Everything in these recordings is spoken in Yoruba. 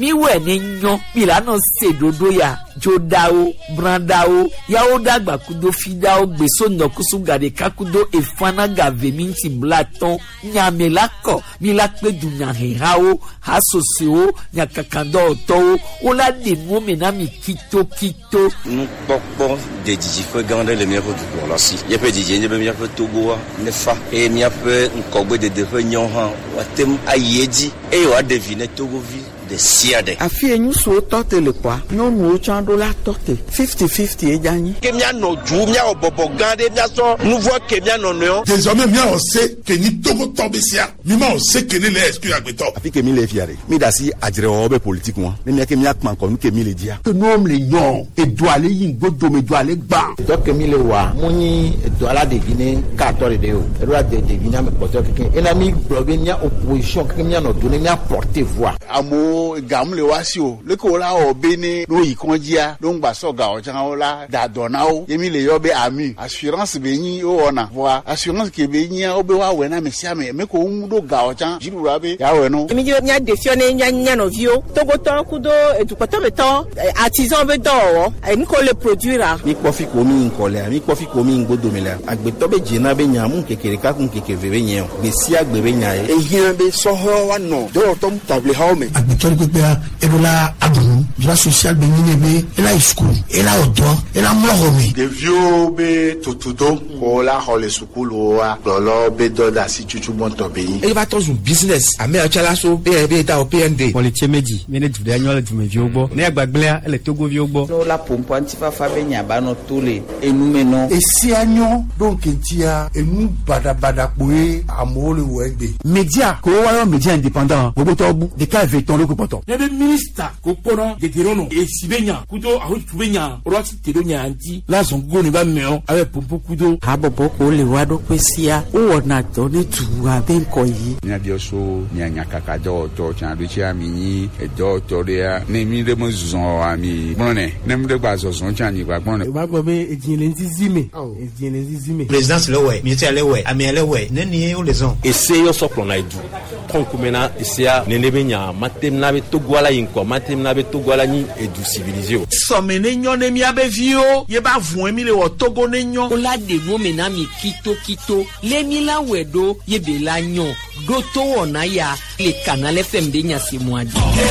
mi we ni nyon mi la no se dodo ya jodao brandao yao dagba kudo fidao gbeso nokusu gade kakudo efana gave minti blaton nyamelako mi la pe du nyahao hasoseo nyakakando to o la de mo mena mi kito nous pokpo de DJ faut gande le meilleur du cours là si y a peu DJ y a bien peu Togo ne fa et y a peu nkogbe de defenyon han watem ayedi e wa deviner Togo vi de siade afi enyu so tote le kwa no nu chando la tote 50-50 e jani kemia no ju mia obobo gande mia so nouveau kemia no no désormais mia on sait que ni Togo tombesia mi ma on sait que ni les exclu agbeto afi que mi le fiare mi dasi adire obe politique moi mi mia kemia kman ko nu ke mi le dia que nom le yon e do ale yin godo me do ale gba to ke mi le wa muni do ala deviner 14 de o e do de deviner me poto ke ena mi blobe nya opposition ke mi no do ne mia porter voix amo gamle wasio le ko la obene no ikonjia do ngba so ga o jan o la da donao yemi le yobe ami assurance be yin o ona voa assurance ke be yin o be wa we na mesia me ko do ga o jan jiru rabe ya we no yemi yo nya defione nya no vio togo to kudo edukoto beto artisan be do ni ko le produire mi kofi ko mi nkole mi kofi ko mi ngodo mele agbeto be jina be nya mu kekere ka kun kekeve be nya be si agbe be nya e yin be so ho wa no do to table ha me Pépéa et la abou la social benine et la school et la odo et la moromi de vieux be totudo ko la hole school wa lolo be do da si chuchu bon to be e va to business ame achala so be da o PND pour les tiemedi mene du dernier du me viogbo ne agbagbele ele togo viogbo no la pompo antifa fa be nya ba no tole enumeno e si agnon donc entia enu bada poe amole wegbe média ko wa média indépendant bobo to bu de ka veton le poto nebe minister ko kono de gerono e sibenya kudo aho tubenya orati tedonya anti la zongo ne ba meo ave pompo kudo abobo ko le wado kwesia o na to ne tuwa ben koyi nya dio so nya nya kaka do to chan do chi ami e do to dia ne mi de mo zuzon ami bonne ne mi de gba zozon chan ni gba bonne ba gbo be ejinle nzizime présidence le ouais ministère le ouais ami le ouais ne ni o les on essayer so plona edu konkumena isia ne nebenya matemna be togwala yinko matemna be togwala ni edu civilisé o somene nyon ne mi abevio ye ba vun mi le wo Togo ne nyon o la de mo mena mi kito le mi la wedo ye be la nyon do to wona ya le canal FM de nya se moadi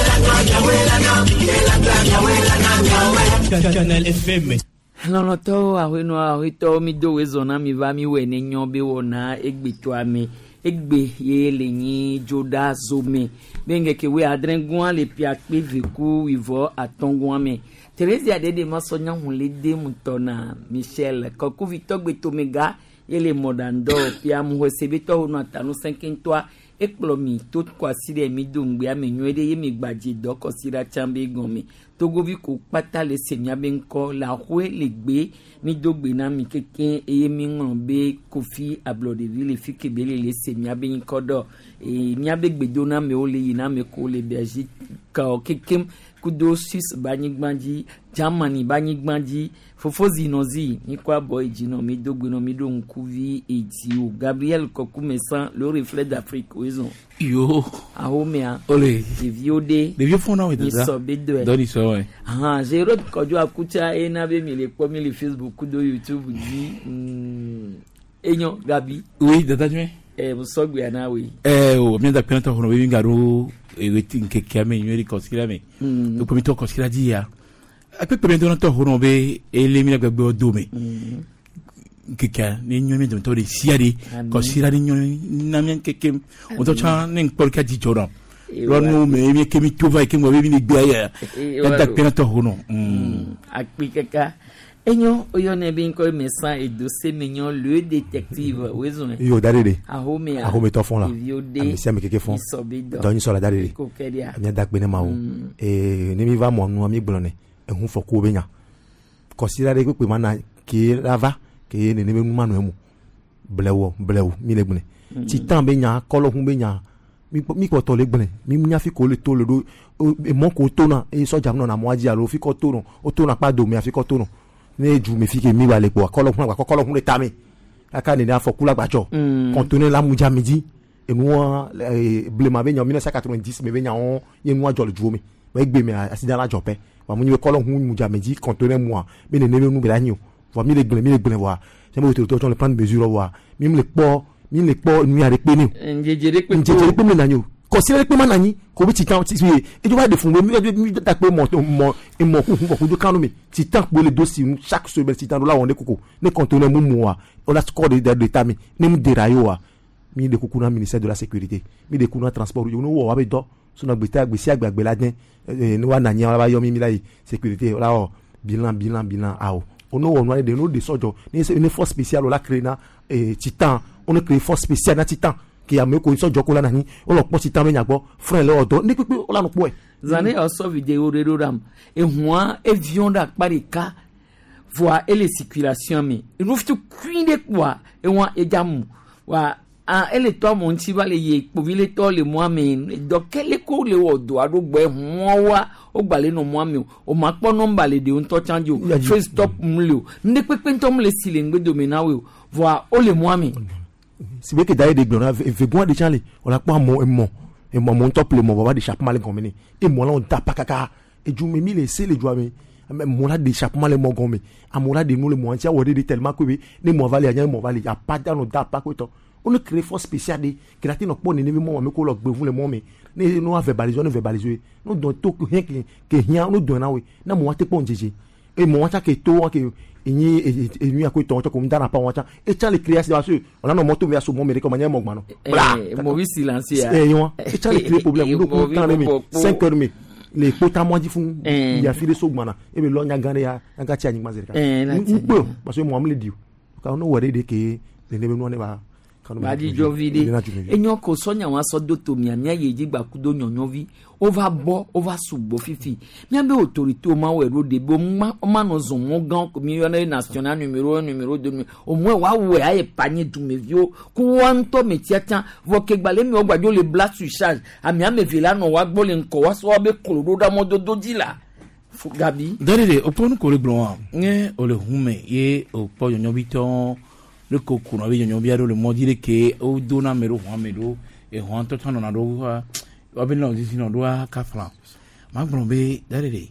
Canal FM non to awito mi do wezona mi va mi we ne nyon be wona egbeto ame egbe ye le nyi joda zome benge ke we adrengwa le piakpe viku ivo atongwa me Teresa de masonya hunle de mutona Michel koku Victor Betomega ele modando pia mu sebeto hono atanu 5 ekplomi tout kwasi de mi dungbe amenwede ye mi gbaji doko sira chambe gomi togovi ko pata le senya benko la hwe le gbe mi dogbe na mi keke eye mi ngombe Kofi Ablodeville fike bele le senya benko do e mi abegbedo na me ole yina me ko le Belgique ka kekem kudo Suisse banyigbanji Germany banyigbanji fofozi nozi ni kwa boy jino mi dogbe no mi do nkuvi etio Gabriel Kokumesa le reflet d'Afrique oison yo ahomea ole de viode de vieux fond na we da doni so ouais ah j'ai rod kojo akucha e na be mi le ko mi le Facebook kudo YouTube di enyo Gabi oui data jme musogwe na we o mi da penta hono be ngaro e weti nkeke ame nyeri koskira me to pomi to koskira di ya ape pomi to to hono be ele mi gbagbe odome nkeke ni nyomi de to de siari koskira ni nyomi na mi nkeke o to cha ni porka di jora ronu me mi kemi to vai kemo be ni gbe ya da penta hono akpikeka enyo oyo ne bin ko message et dossier mignon le détective wezo yo darede ahome to fon la ami se me keke fon doni so la darede mi da gbe ne ma o ni mi va mo nu mi gbonne ehun fo ko be nya consider pe mana ki lava ke ne me nu manu emu blewo mi le gbone ti tan be nya kolo hun be nya mi ko to le gbone mi nya fi ko le to le do e mo ko to na e so jam na mo aji alo fi ko to no o to na pa do mi afi ko to no ne ju mi fi ke mi wa le po kolo hun le ta mi aka ni na fo kula gbacho contenir la muja midi e mo blema be nya 1990 me be nya on ye mo ajo le ju mi ouais gbe me accident la jopé wa munyi ko lo hu mu jameji conteneur moi mi ne nu be la nyu wa mi le gble wa c'est mo to le prendre mesure wa mi le po nu ya repe ni njejere pe me na nyu considérer pe manani ko bi ti kan ti e jo ba de fun mi ta pe mo ku do kanu mi ti tan po le dossier chaque semaine ti tan do la won de koko ne conteneur mu wa on la score de tami ne mu derayo wa mi de koko na ministère de la sécurité mi de koko na transport yo no wo wa be do so na gbeta gbesi agbagbe la den ni wa na nya wa yo mi la sécurité la o bilan a o ono wo no de no de sojo ni une force spéciale la créer na titan on a créé force spéciale na titan qui a me ko sojo ko la na ni on lo po titan me nya gbo frère le odo ni pepe o la no po e zane o so vidéo redoram e huan avion da parika voa ele circulation mi ruftu kwinde kwa e wan e jamu wa ele to mo nti ba le ye po le to le mo ami do kele ko le odo arugbo e huan wa o gbale no mo ami o ma po number le de on to change o face stop mle o nde pepe ntom le sile ngbe domina we voa o le mo ami si be ke daye de glona ve bon de chanle on la po mo top le mo ba de chapeau mal gomene e mo la on tapa kaka e ju me mi le se le ju ami mo la de chapeau mal mo gomé amola de nous le mo antia wode de tellement que ne mo va le anya mo va le ya pa da no da pa ko to on a créé force spéciale de créatif no po ne mo me ko lo gbe fun le mo me ne no verbaliser no don to que rien no don na we na mo wa te pon jeje e mo wa ta ke to ke ni a ko to ko ndana pa wa ta e cha le créer c'est sûr on a no moto via so mo me ko manya mo gba no mo vi silencier yo e cha le créer problème do ko tan le 5 heures les potamment dit fun ya fi de so gba na e be lo nya gane ya ga ti anyi ma zerika parce que mo am le di ka no wore de ke le ne be no ne ba Badi jovide enyo ko sonya wa so do to mia yeji gba kudo nyonyovi over subo fifi mia be autorité o ma we ro de bo ma no zo mo gan community national numéro 2 o mo wa we aye panye dumevio ku wanto metiatan voke gbale mi o gbajo le blast sur charge ami amevila no wa gbo le nko wa so be kolodo da mo do dila Gabi derede o ponu ko le blon ne o le hume ye o po nyonyovi ton le coco na vie nyobia le mo dire que o dona mero ho mero e ho anto tano na do wa be no disi no do ka franc ma gbonbe dare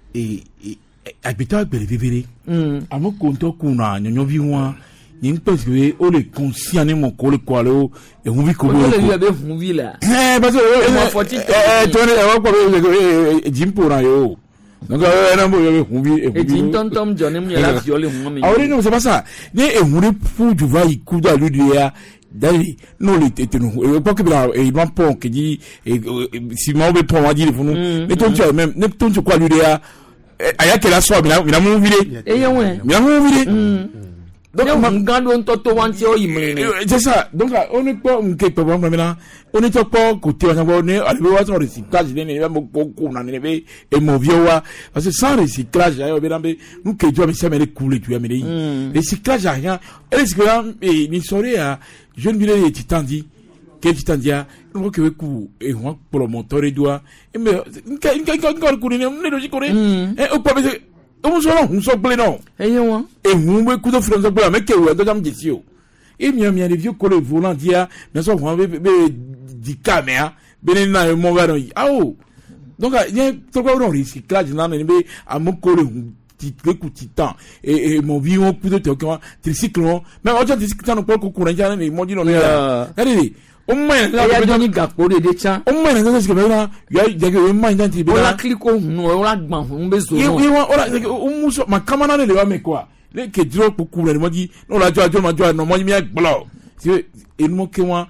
habita bere vivere amo konto kuna nyobi wa yin pense que o le conscient ne mo ko le kwale o e hu vi ko le be hu vi la parce que mo foti tone e wa ko jimpo na yo donc na mo yo hu vi e jintontom jone mo la viole hu mi awori no c'est pas ça ne e hu fu du va ikuda lu dia dali no le tete no e pas que il va pon que dit si mo be pon wa dire funu et ton tu même ne ton tu quoi lu dia aya que la so mi na mo vire e yewe mi na mo vire donc ngando ntoto wanti o yimre c'est ça donc on est pas un quelque problème maintenant on est pas côté on est arrivé à son recyclage ne mo ko na ne be e mo viowa parce que sans recyclage ya be rambe nous que tu as mis les couler tu as mis recyclage rien est-ce que ni soirée à jeune ville et titandi que titandia on que ku e on pour le moteur et doit et mais encore courir ne logique et au pas on so pleno eyewa e hu be ku do fron so pleno me ke we do jam jesio e mi les vieux collègues volants dia mais so ho be di camera be ni na mo ga no awo donc il y a trop de recyclage na ne be am collègue ti ku titan et mon vie on ku do te ko tricycle mais on tricycle no ko ku ran ja ne mo di no allez o mwen la be ni gapo de chan o mwen na se ke be na ya je o mwen dan ti be na o la clico no o la gban fun be so no o la o muso ma kamana le wa me quoi le ke dro po ku re mo di no la jo ma jo no mo mi gblo si e mo ke wa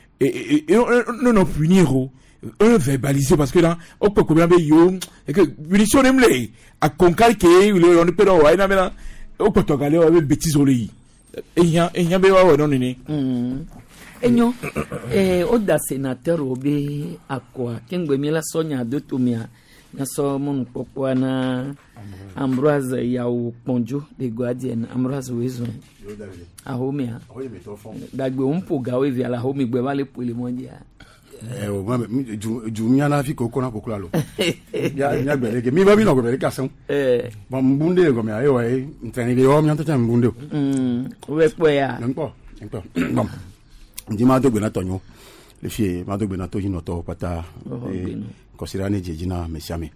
no punir un verbaliser parce que là on peut combien be yo et que punition nemle a konkal ke le on peut wa ina me na o ko to gale o be bêtise o le yi e yan be wa wa no ni enyo oda sénateur obe akwa kengbe mi la sonya de tomia na so mon popo na Ambroise ya o ponjo de Guardian Ambroise wezo ahomia dagbe umpo gawe via la homi gbe wale pole mondia o ma jumia na fi kokona kokula lo ya gbe ke mi ba bi no gbe ka san ba mbunde go me ayo e ntani be o mi anta mbunde we po ya npo bam ndi ma dogbe na tonyo le fie ma dogbe na to yino to pata considéré Jejina Messiame.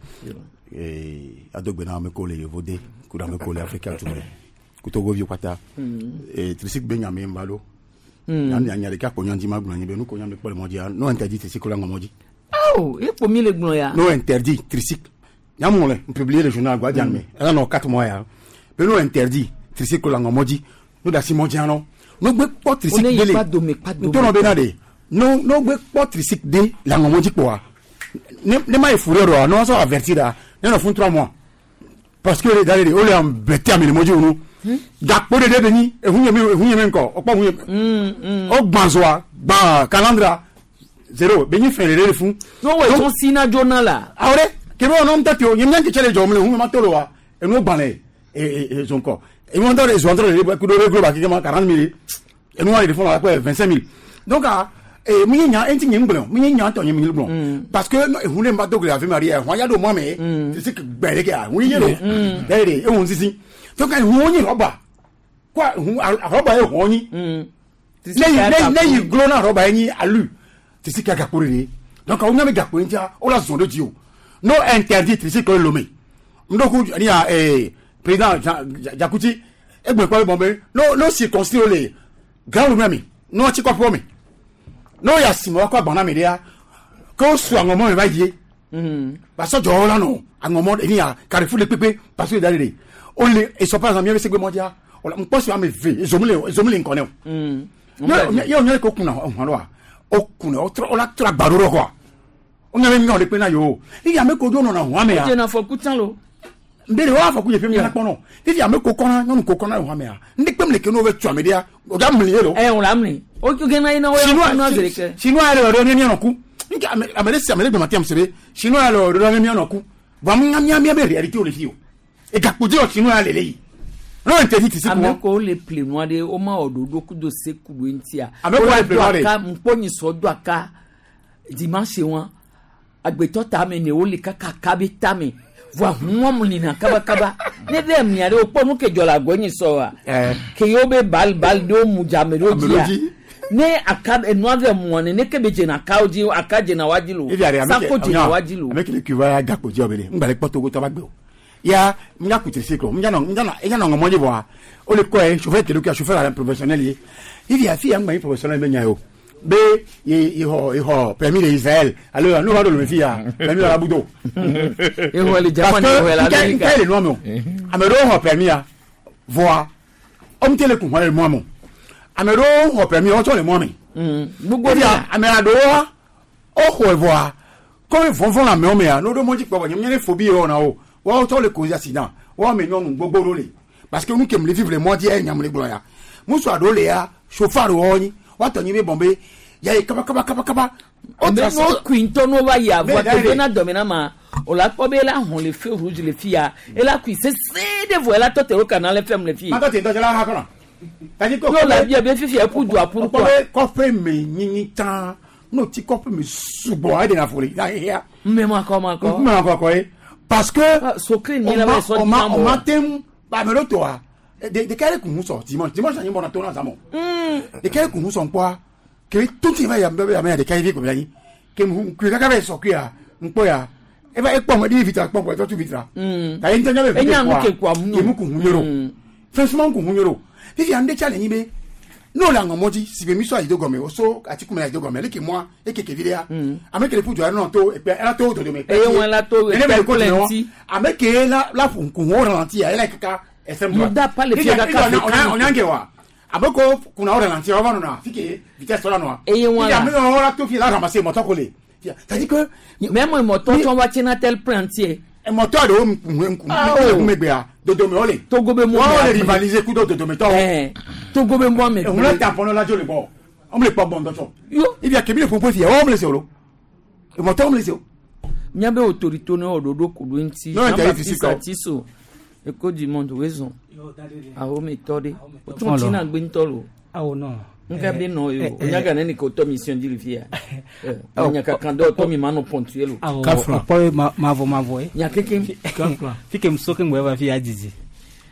Adogbena me kole Yevode, Kuda me kole Africa Touré. Kutogo Viopata, et Trisik Benyame Mbalo. Yanya de Caponyan Dimagno, nous connaissons le mondial, non interdit Trisik Langamoji. Oh, et pour mille gloria. Non interdit Trisik. Yamole, publié le journal Guardian, elle en a 4 mois. Mais non interdit Trisik Langamoji, nous da Simodiano. No gbe po Trisik dele. Nous tournons benade. No gbe po Trisik de Langamoji quoi. Ne ma efurero, non so avertida. Ne no fun 3 mois. Parce que les dalé, on les embêté à me moji ou Gakpo de debeni, e hunye nko, okpa hunye. O gbanzoa, ba calandra 0, beni fere le fun. No we ton sina journal. Awre, ke bo no mtati o, nyemnya ke chele jomle hunye matolo wa. E no gbanle e zonko. Et on doit les entrer les coups de gros qui 40 000 et nous ils font la 25 000. Donc et munya enti nyimblon munya to nyimblon parce que vous ne pas donc la vie Marie on y a do moi mais c'est que belle que oui yelo et on sisi donc on y roba quoi roba e on y les glona roba ni alu c'est ce qu'a courir donc on a me gakpo ntia on la zone de Dieu non interdit c'est que l'homme donc il y a président Jakouti egbe kwa bombe no circonstance le grand même no ti ko promi no ya simo kwa bona me dia ko su angomo me baye ba so jo la no angomo ni ya Carrefour le pepe parce que dalé on le et so pas en mieux c'est que mondia on pense à me ve zomule nkone yo ko kuna on lo o kuna o la tra baruro quoi on a même on le pena yo il y a me ko do no na ho ame ya na fo kutan lo mbere wa fa ku yefem ya kono ti ame kokona no kokona ho ame ya ndi pem le ke no we twa me dia o ga mle lo o la mle o ku gena ina we no azereke chinois ale ro ni anoku nka amele si amele be matiam sebe chinois ale ro ni anoku ba mnya be reality o le fio e ga poje o chinois ale le no interdit si ko ko le plenoir de o ma ododo ku do se ku ntia ame ko le plenoir ka mponi so do aka dimanche won agbeto ta me ne o le kaka kabita me voa huam lina kaba ne dem ni are opo nu ke jola gwenyi so a ke yo be bal do mujamero dia ne akab enwave muone ne ke beje na kaoji akaje na wajilo sakoji na wajilo avec le cuva gakpo ji obele ngbale poto go to bagbe ya mnya kutrisi ko mnya no ngomoje boa o le ko e chauffeur de location chauffeur professionnel yi il y a fi ngba professionnel be nya yo be ho permis d'Israël alors nous va le fia permis la budo et ho le Japan ho la America quel nom non amero ho permis a voir on tele ku ho le mo mo amero ho permis o to le mo mi gbogbo dia amera do o ho voir comme fon la me o me a no do mo ji po nyem nyere phobie o na o wa to le cause accident wa me no gbogbo lo le parce que nous kem le vivre le monde e nyam le gloya muso ado le ya chauffeur o ni wato nyi be bombe ya kaba o de no quinto no va ya wato bena domina ma o la ko be la hon le feu rouge le fia et la qui c'est de voilà to te au canal FM le fia ma to te do la ha kono tani ko la bia be fifia pour doa pour quoi ko fe me nyi tan no ti ko fe me subo ade na fori ya me ma ko parce que so clean ni la va so o matem ba me roto a de kare ku so dimanche ani bona to na samo de kare ku so npo que tout il va y avoir des cahiers comme là que que ka be so ku ya npo ya e ba e po mo di vitra po po to vitra ta yin tanya be ke kwa mu ku hunyoro franchement ku hunyoro fi ande challenge be no la ngomoji si be mi so ajido gome o so ati ku me ajido gome le ke moi e ke vidéa avec les poujo no to e pe la to de me e won la to e pe plenty avec la fun ku ho ralenti ya like ka SM muda pale fiega ka on yangewa aboko kuna ora lanti ova no na fike vitesse ora no e won la me ora to fi la ramasser moto kole c'est-à-dire que même un moto ton va tina tel plantier un moteur de megbea dodo me ole togo be mo le rivaliser ku dodo me to togo be mo me on la tampon la jo le bon on me pas bon doto il y a que bien pour fi on me le solo le moteur on me le solo nyabe autorité no ododo kudu nti non tiso e ko di monde raison a o me tode o tun tina gbe ntolo no nka bi no yo nyaga nani ko to mission di rifia nyaka kando to mi mano pontuelo kafra po mavo nyakeke fike msoke ngweva fi ajiji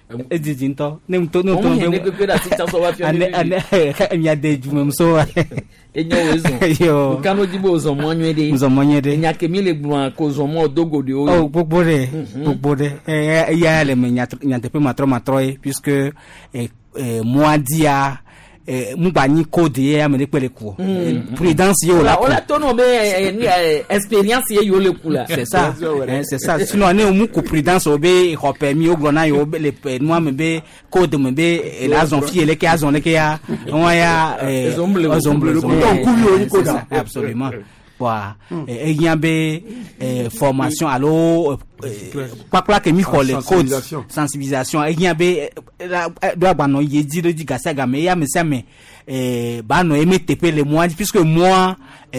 ejijinto ne mto no to ne ko da si so wa fi anya de jumem so enyo wezo yo kanu jibo zo monwe de nya kemi le gbun ko zo mo dogo de o gbogbo de ya le me nya te pe matro puisque moi dia mubani code ya me pele ko prudence yo la on la tono be expérience yo le kula c'est ça sinon ne mu ko prudence obe ko permis o glona yo le moi me be code me be la zon fi le ka zon le ka on ya zomble absolument wa eyambe formation allo pas que mi code sensibilisation eyambe doit bano yedi de gasaga me ya me seme bano emetepe le moi puisque moi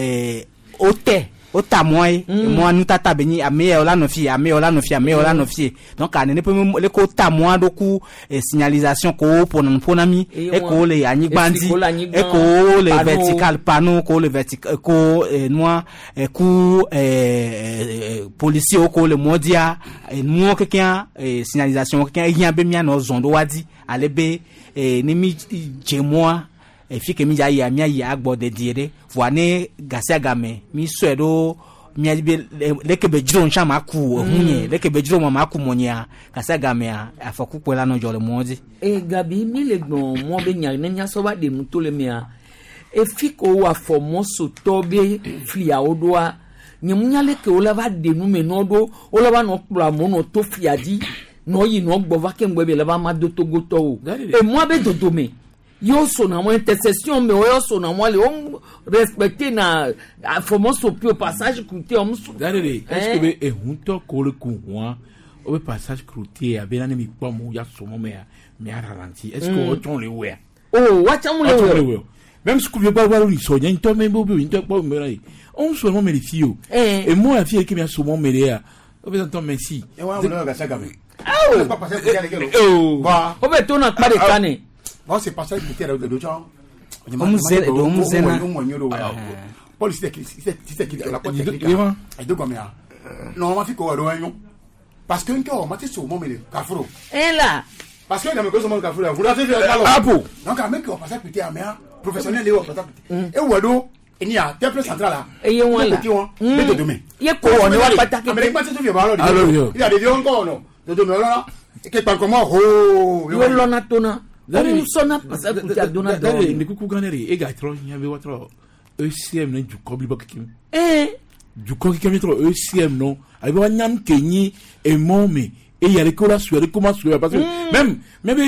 ota moi nous tata beni ame ola no fi donc ane ne peut le ko ta moi doku signalisation ko ponami e ko le ani bandi e ko le vertical panneau ko le vertical ko noir ku policier ko le modia nous quelqu'un signalisation quelqu'un y a be mi na zondo wadi alebe ne mi moi e fi ke mi ya agbo de dire voine gasaga me mi suedo mi be leke be jiro ncha maku hunye leke be jiro mama ku monya gasaga me afaku kwela no jole modi gabi mi le gbon mo be nya nya so ba de muto le mia e fi ko wa fomo so tobe flia odoa nyemunya leke o la va de nu me no do o la ba no pla mo no to fiadi no yi no gbo va ke ngbe be la ba ma do to goto o e mo be dodo me yo so na mo intercession me yo so na mo le on respecter na formation au passage coûté on est-ce que be hunto ko le kunwa au passage coûté abela ne mi pa mo ya so mo me ralenti est-ce que on le we wacha mo le we même ce que je pas voir lui so nya to me bo into pa me rai on so mo me le fio et moi la fille qui me so mo me le au besoin ton merci et wa mo le ga saga me pas passer pour aller gelo o be to na pa de kane bon c'est pas ça qui était de gens Paul c'est qui la porte technique et de comme ya non ma fi ko do yon parce que nko ma ti so mo me kafuro là parce que na me ko so mo kafuro vous l'avez vu à donc avec on passe petit amia professionnel et passe petit et wado il y a temple central là et yon là de demain ye ko on va pas ta mais pas tu viens alors il y a des vieux encore non de demain là et que pas comment oh yo lona tona Dari sona pasa kutia dona dari ni kuku ganeri e ga tro nya be watro ECM na juko bi bakim juko ki kemitro ECM no ai ba nyam kenyi e momi e yare ko la suere comment suere parce que même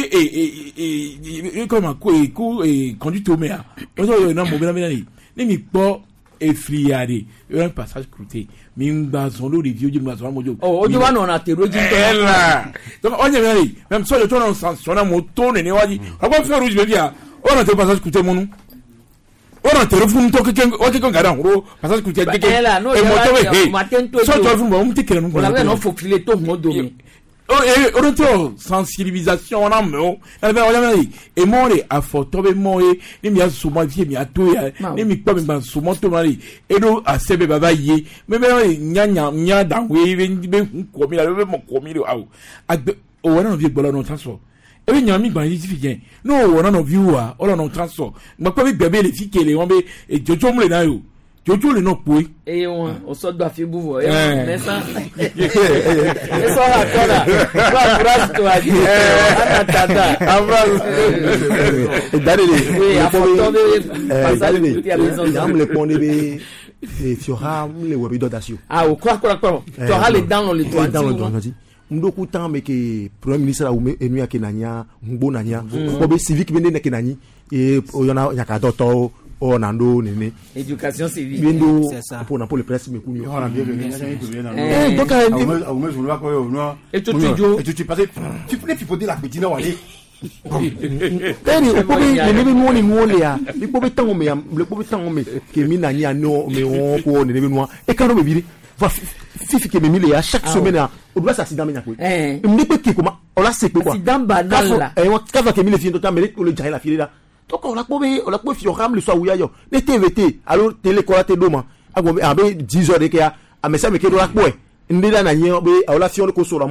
comme ko conduite au mer on na mo bela ni mi po e friare un passage crouté mi ngba zon lo review je ngba zon mojo ojo wa no na tero ji donc on y même so le ton en sens on a moto ne waji ako fe rouge be bia on a te passage crouté mon on a téléphone to ke o ke ngara ro passage crouté ke e moto we so to fun mo mti kele mo la no fo filer to mo do mi on sensibilisation on a mo et moi a photo be mo ni mi asuma vie mi ato ya ni mi pa mi ban sumo to mari e do asebe baba ye me nya dan we be ko mi la be mo ko mi o agbe o wona no vie gbola no transport e be nya mi gban yi fi gen no wona no viewer o no transport mo pa bi bebe le fi kele won be e jojo mu le na yo jojo le no poi e won o so do afi buvo e mesa e so la toda va brazo to adi tada abrazo dalele oui a photo de passage qui a besoin de le pone be tu auras les web d'audacieux o quoi tu auras les dans le toit ndoku tan me ke premier ministre a ume enu ya kenanya ngbo nanya ko be civique bende na kenani e oyona nyaka doto o nando nene éducation civique bendo pour na pour le presse me kunyo on a bien venu donc au moins je vois quoi no et tu passes tu peux pipoter la petite wale tani ko be ne be nuole ya ni ko be tango me le ko be tango me ke minanya no me o ko ne be no e kan no be biri va fifi ke me mile ya chaque semaine o doit s'accident me nyako me pe ki comment on la c'est quoi accident banal là et on ka ke mile fi to mais le jaila fi là donc on la po fi o ram le so wuya yo ne TVT alors télé ko la te doma agbo abe 10 heures de ke a mesa me ke do la po e ndela na yin be o la fi on ko so ra mo me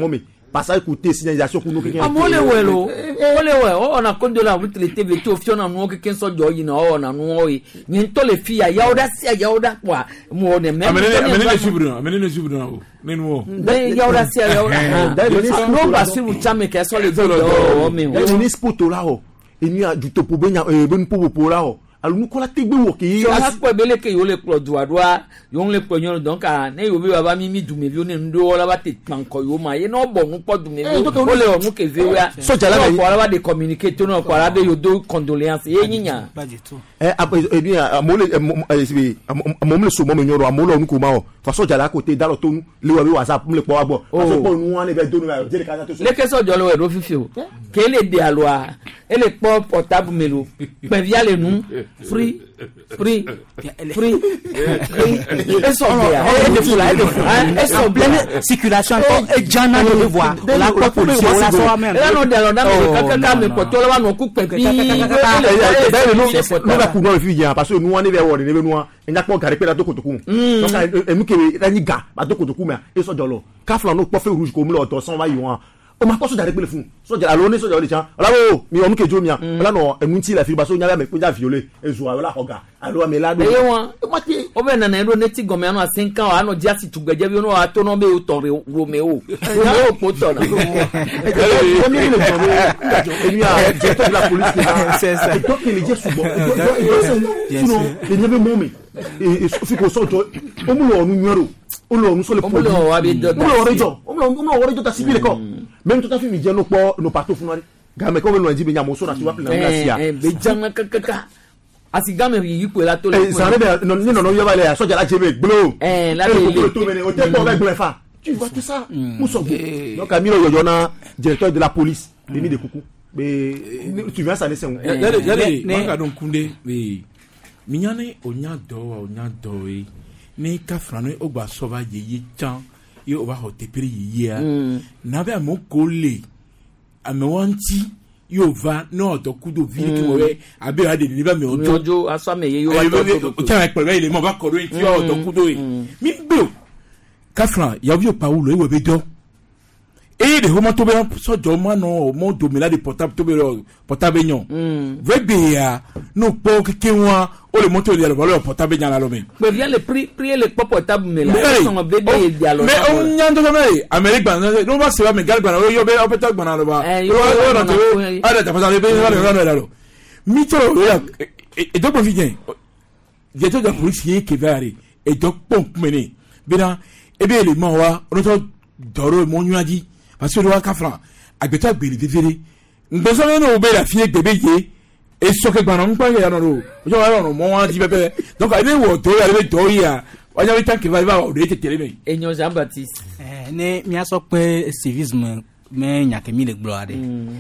passer écouter signalisation pour nous quelqu'un amole welo ole we on a konde la route les TV to fiona no quelqu'un so jo yi na o na no yi nyento le fia yauda sia yauda kwa mo ne me amene subru o nenu de yauda sia yauda no ba si u chame ke so le do o me o ni spoto la o eni a du topo benya ben popo la o alu nu kola tegbe wo ki a ko bele ke yo le pro doa yo le pro nyon donc ne yo bi baba mi du me bi o ne ndo wala ba te panko yo ma ye no bo nu po du me o le o nu ke ve wa so jala ko ala de communiquer to no ko ala be yo do condoléances ye nyinya pas du tout bien amole amole so mo me nyoro amole onu ko ma o façon jala côté dans le ton le wa WhatsApp me le po abo façon po nu ane be do nu je le ka to le ke so jolo we do fifi o ke le de aloa ele po portable melo pe via le nu free eso pleine circulation et jana de voir la police la so même là no de lo da kaka me ko to la no ku pe bi no ba ku no fi ya parce que nous on est vers word ne be nous en a pas garé pe la to kotoku donc e mu ke ni ga ba to kotoku me eso jolo ka flan no po fe rouge ko mu lo to son va yo o ma ko so jare pe le fun so jare alo ni so jare chan ala o mi o mu ke jo mi an ala no emunti la fi ba so nya me ko ja violé ezo ala hoga alo me la do e won o be na na ro neti gomi anu 5 ans ano dia si tugaje bi no ato no be o ton Romeo ko to na e mi a directeur de la police c'est ça donc il dit souvent sinon il n'y avait moment et fi ko so to o mu lo nu nyoro o lo nu so le police o lo rejo ta civil ko même tout à fait mi je no po no partout funari ga me ko no nji be nya mo so na ti wa plan na sia be jana kaka asiga me yi ko la to le ça no yo va le so ja la jebe glo la le to me o te to be glo fa tu vois tout ça muso donc Camilo Yoyona directeur de la police demi de coucou mais tu viens ça laisser yale manga don kunde mais minyane onya do e ni ka frano ogba so ba ye chan yo ba ho tepiri yia na be mo kole amewanti yo va no to kudo vini ki we abi ade ni ba me ojo aso me ye yo wa to ta pe ile mo ba ko ro ti o to kudo e mi gbe ka fran ya bi o pa ulo e we be do e de homo to be so jo ma no mo do mi la de portable to be portable nyon ve be ya no po ke won o le moto le lo portable nyan la lo me pe bien le prix le portable me la son bébé dialogue mais on nyan to me Amerique ban no ba se ba me gal ban yo be opetak ban lo ba yo no to ada ta pasale be la lo mi to ya e do po fien je to da police ke vari e do pomp mene bina e be le mo wa no to doro mo nyadi parce que wa ka fran agbeta gbere vivere ngbeso no be la fie gbebe ye et ce que pendant pas ya no yo wa no mo wa di bebe donc ile wo to ya le to ya wa ya tan ke va o de tele me enyo Jean Baptiste ne mi aso pe civisme me nya ke mi le gloire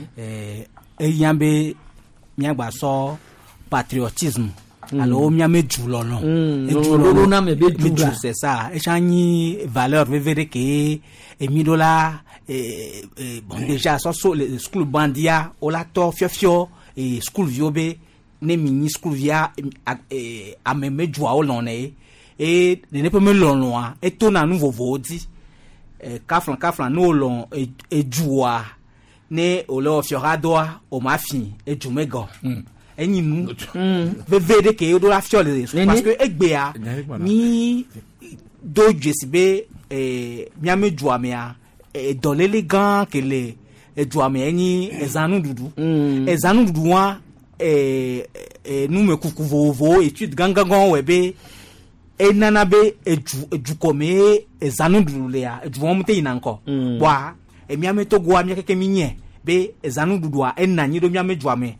yambe mi agba so patriotisme alors mi ame djulolo djulolo na me be djula c'est ça et chanyi valeur vevere ke mi dola bon déjà so le school bandia o la to fiofio et school viobe ne mini school via a me djua o lone et ne peut me lonwa et to na nouveau vodi kaflan no lon et djua ne o lo fioradoa o mafi et djumego eni nu vevede ke do la fiole parce que egbea ni do jesibe mi ame djua mea dans l'élégant que les douameni ezanu dudu wa nous me kuku vovo étude gangagon webe nanabe eju kome ezanu dudu le ya eju won mute inanko bwa mi ame to go ami keke minye be ezanu dudu a nanyi do mi ame douame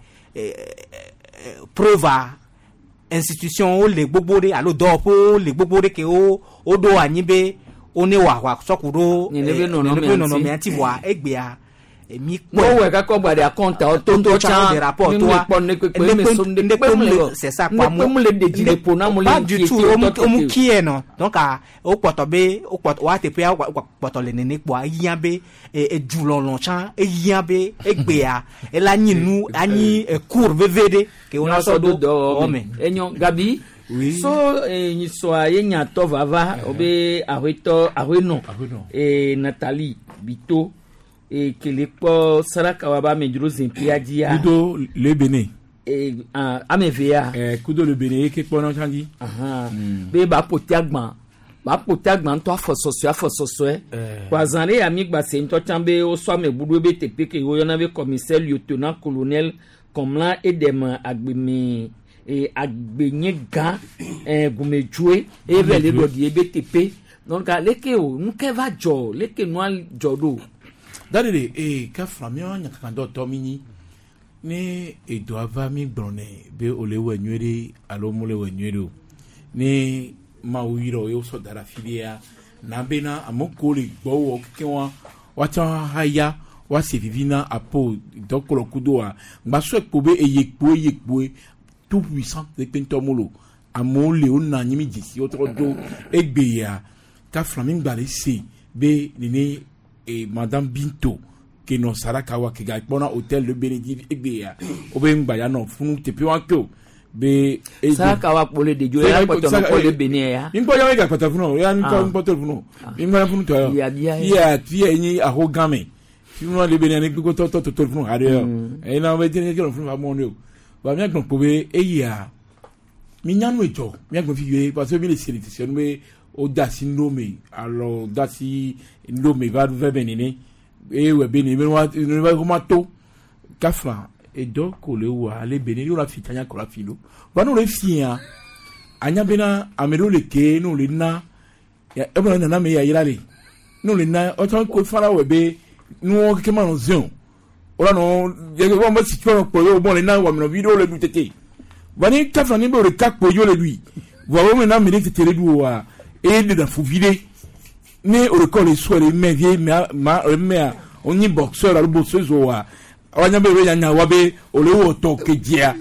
prova institution o le gbogbo de alo do po le gbogbo de ke o do anyi be one wa sokuro no me anti wa egbea mi po we ka ko gba de account o to cha rapport to wa c'est ça quoi mo le deji le po na mo le du tout o mu ki e no donc o poto be o poto wa te pe poto le nene po yan be e djulon cha e yan be egbea e la nyinu anyi cour vvd ke ona so do enyo Gabi. Oui. So ni so ayenya to vava obe ahweto ahweno et Nathalie Bito et kele po saraka wa ba medro zimpiaji ya kudo le Bénin amevea kudo le Bénin ke po no changi be ba potiagban to afososo kwa zanre ami gba se nto chambe o so amebudu be tepe ke yo na be commissaire lieutenant colonel Komlan Edem agbemi agbenye gan gumejue evele do di BTP donc leke o nke va jo leke no jo do dadele ka flamio nya kan do to mini ni edo ava mi gbone be olewe nwere alo molewe nwere ni ma wiro yo so dara filia na bena amokole gbowo kewa wacha haya wa se vivina apo dokolo kudoa ngbaso ekobe eyekpo tout puissant de pentomolo amo leona nyimi jisi otodo egbeya ka flaming balisi be nini madame Binto ke no saraka wa ke ga pona hôtel de Bénédicte egbeya obe ngba no funu tepi wanko be saraka wa pole de jo ya poto no pole Bénin ya ngbo ya ga pata funu ya nko poto funu ngba funu to ya tie nyi ahogame funu le Bénin ni ko to funu ade na be tene ke funu fa mo no ba mi agbon pobe eya mi nyanu ejo mi agbon fi ye parce que mi le sélection me o dasi nome alors dasi nome va venir e we beni me wa ko mato kafra e do ko le wa le beni o la fi tanya ko la filo ba no le fia anya bena amero le ke no le na ya e bona na me ya yirale no le na o tan ko fara we be no ke ma no zion ora no je ko mo si ko po yo bon le na wa me no video le du tete bani kafra ni be le kak po yo le lui wa wo me na me le tete le du wa et de fu vide ne o record le soir le me vie ma oni boxeur al boxeuse wa wanya be be nya wa be o le wo to ke dia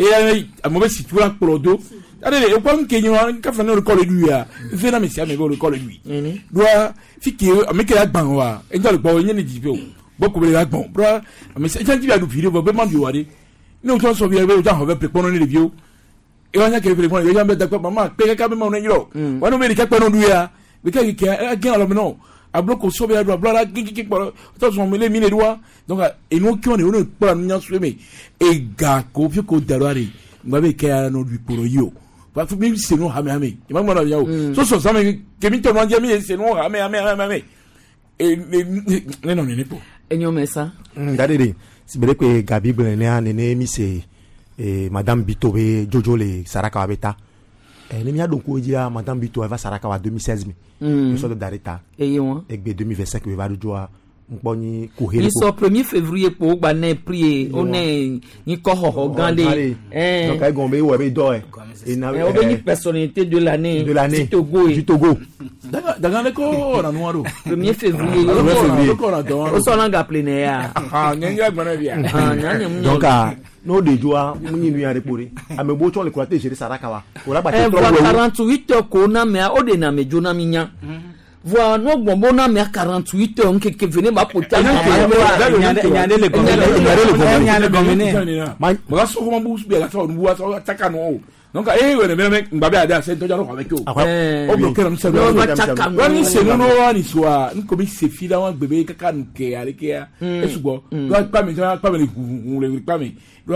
e amo be si tu la prodo allez o pan ke nyo kafra ne o record le lui ya fe na me si ame be o record le lui doa fiki ame ke la gban wa e nja le gbo yen ni di pe o boko be la gban bro ame se nja di adu video bo be man bi wa de ne o to so bi e be o ja ho be pe pono ni le bio e wanya ke telefone e jambe dakwa mama pe ka be ma onyo wanu me ka pe no du ya be ka ke again alo me no abloko so be adu abla ki poro to so me le mi ne duwa donc e no ki on e no pora nya so me e ga ko fi ko darare ngba be ka no du poro yo pa fu mi se no ha me e ma mo na ya o so sa me ke mi to no dia mi se no ha me e ne no ne po enyo mesa dadede sibere ko gabi bele ne mi se Madame Bito be Jojo le Saraka Wabeta. Ni mi a donc dia Madame Bito va Saraka wa 2016 mi. Nous sommes d'arrêta. Et 2025 va do joa nponi ko hele. Ni so 1er février pour ba na prier on est ni ko ho gande. Donc ay gombe wo be do e. Et na o ni personnalité de l'année du Togo. Daga le ko na noiro. 1er février. O so na ga plein ya. Nyenga gbana bia. Donc no de joa munyi nu ya repore amebo chon le kurate jere Saraka wa ora ba 48 heures ko na me o de na me jona minya voilà no gbombo na me 48 heures nke venir ba pota nyane le gomene ma so ko mbu bi la so nbu wa so taka no donc we me ngbabe ada se to jalo ko avec o bloquer am se wani se no wani soa nko bi se fila wa gbebe kaka nke aleke esugbo do pa me le pa me do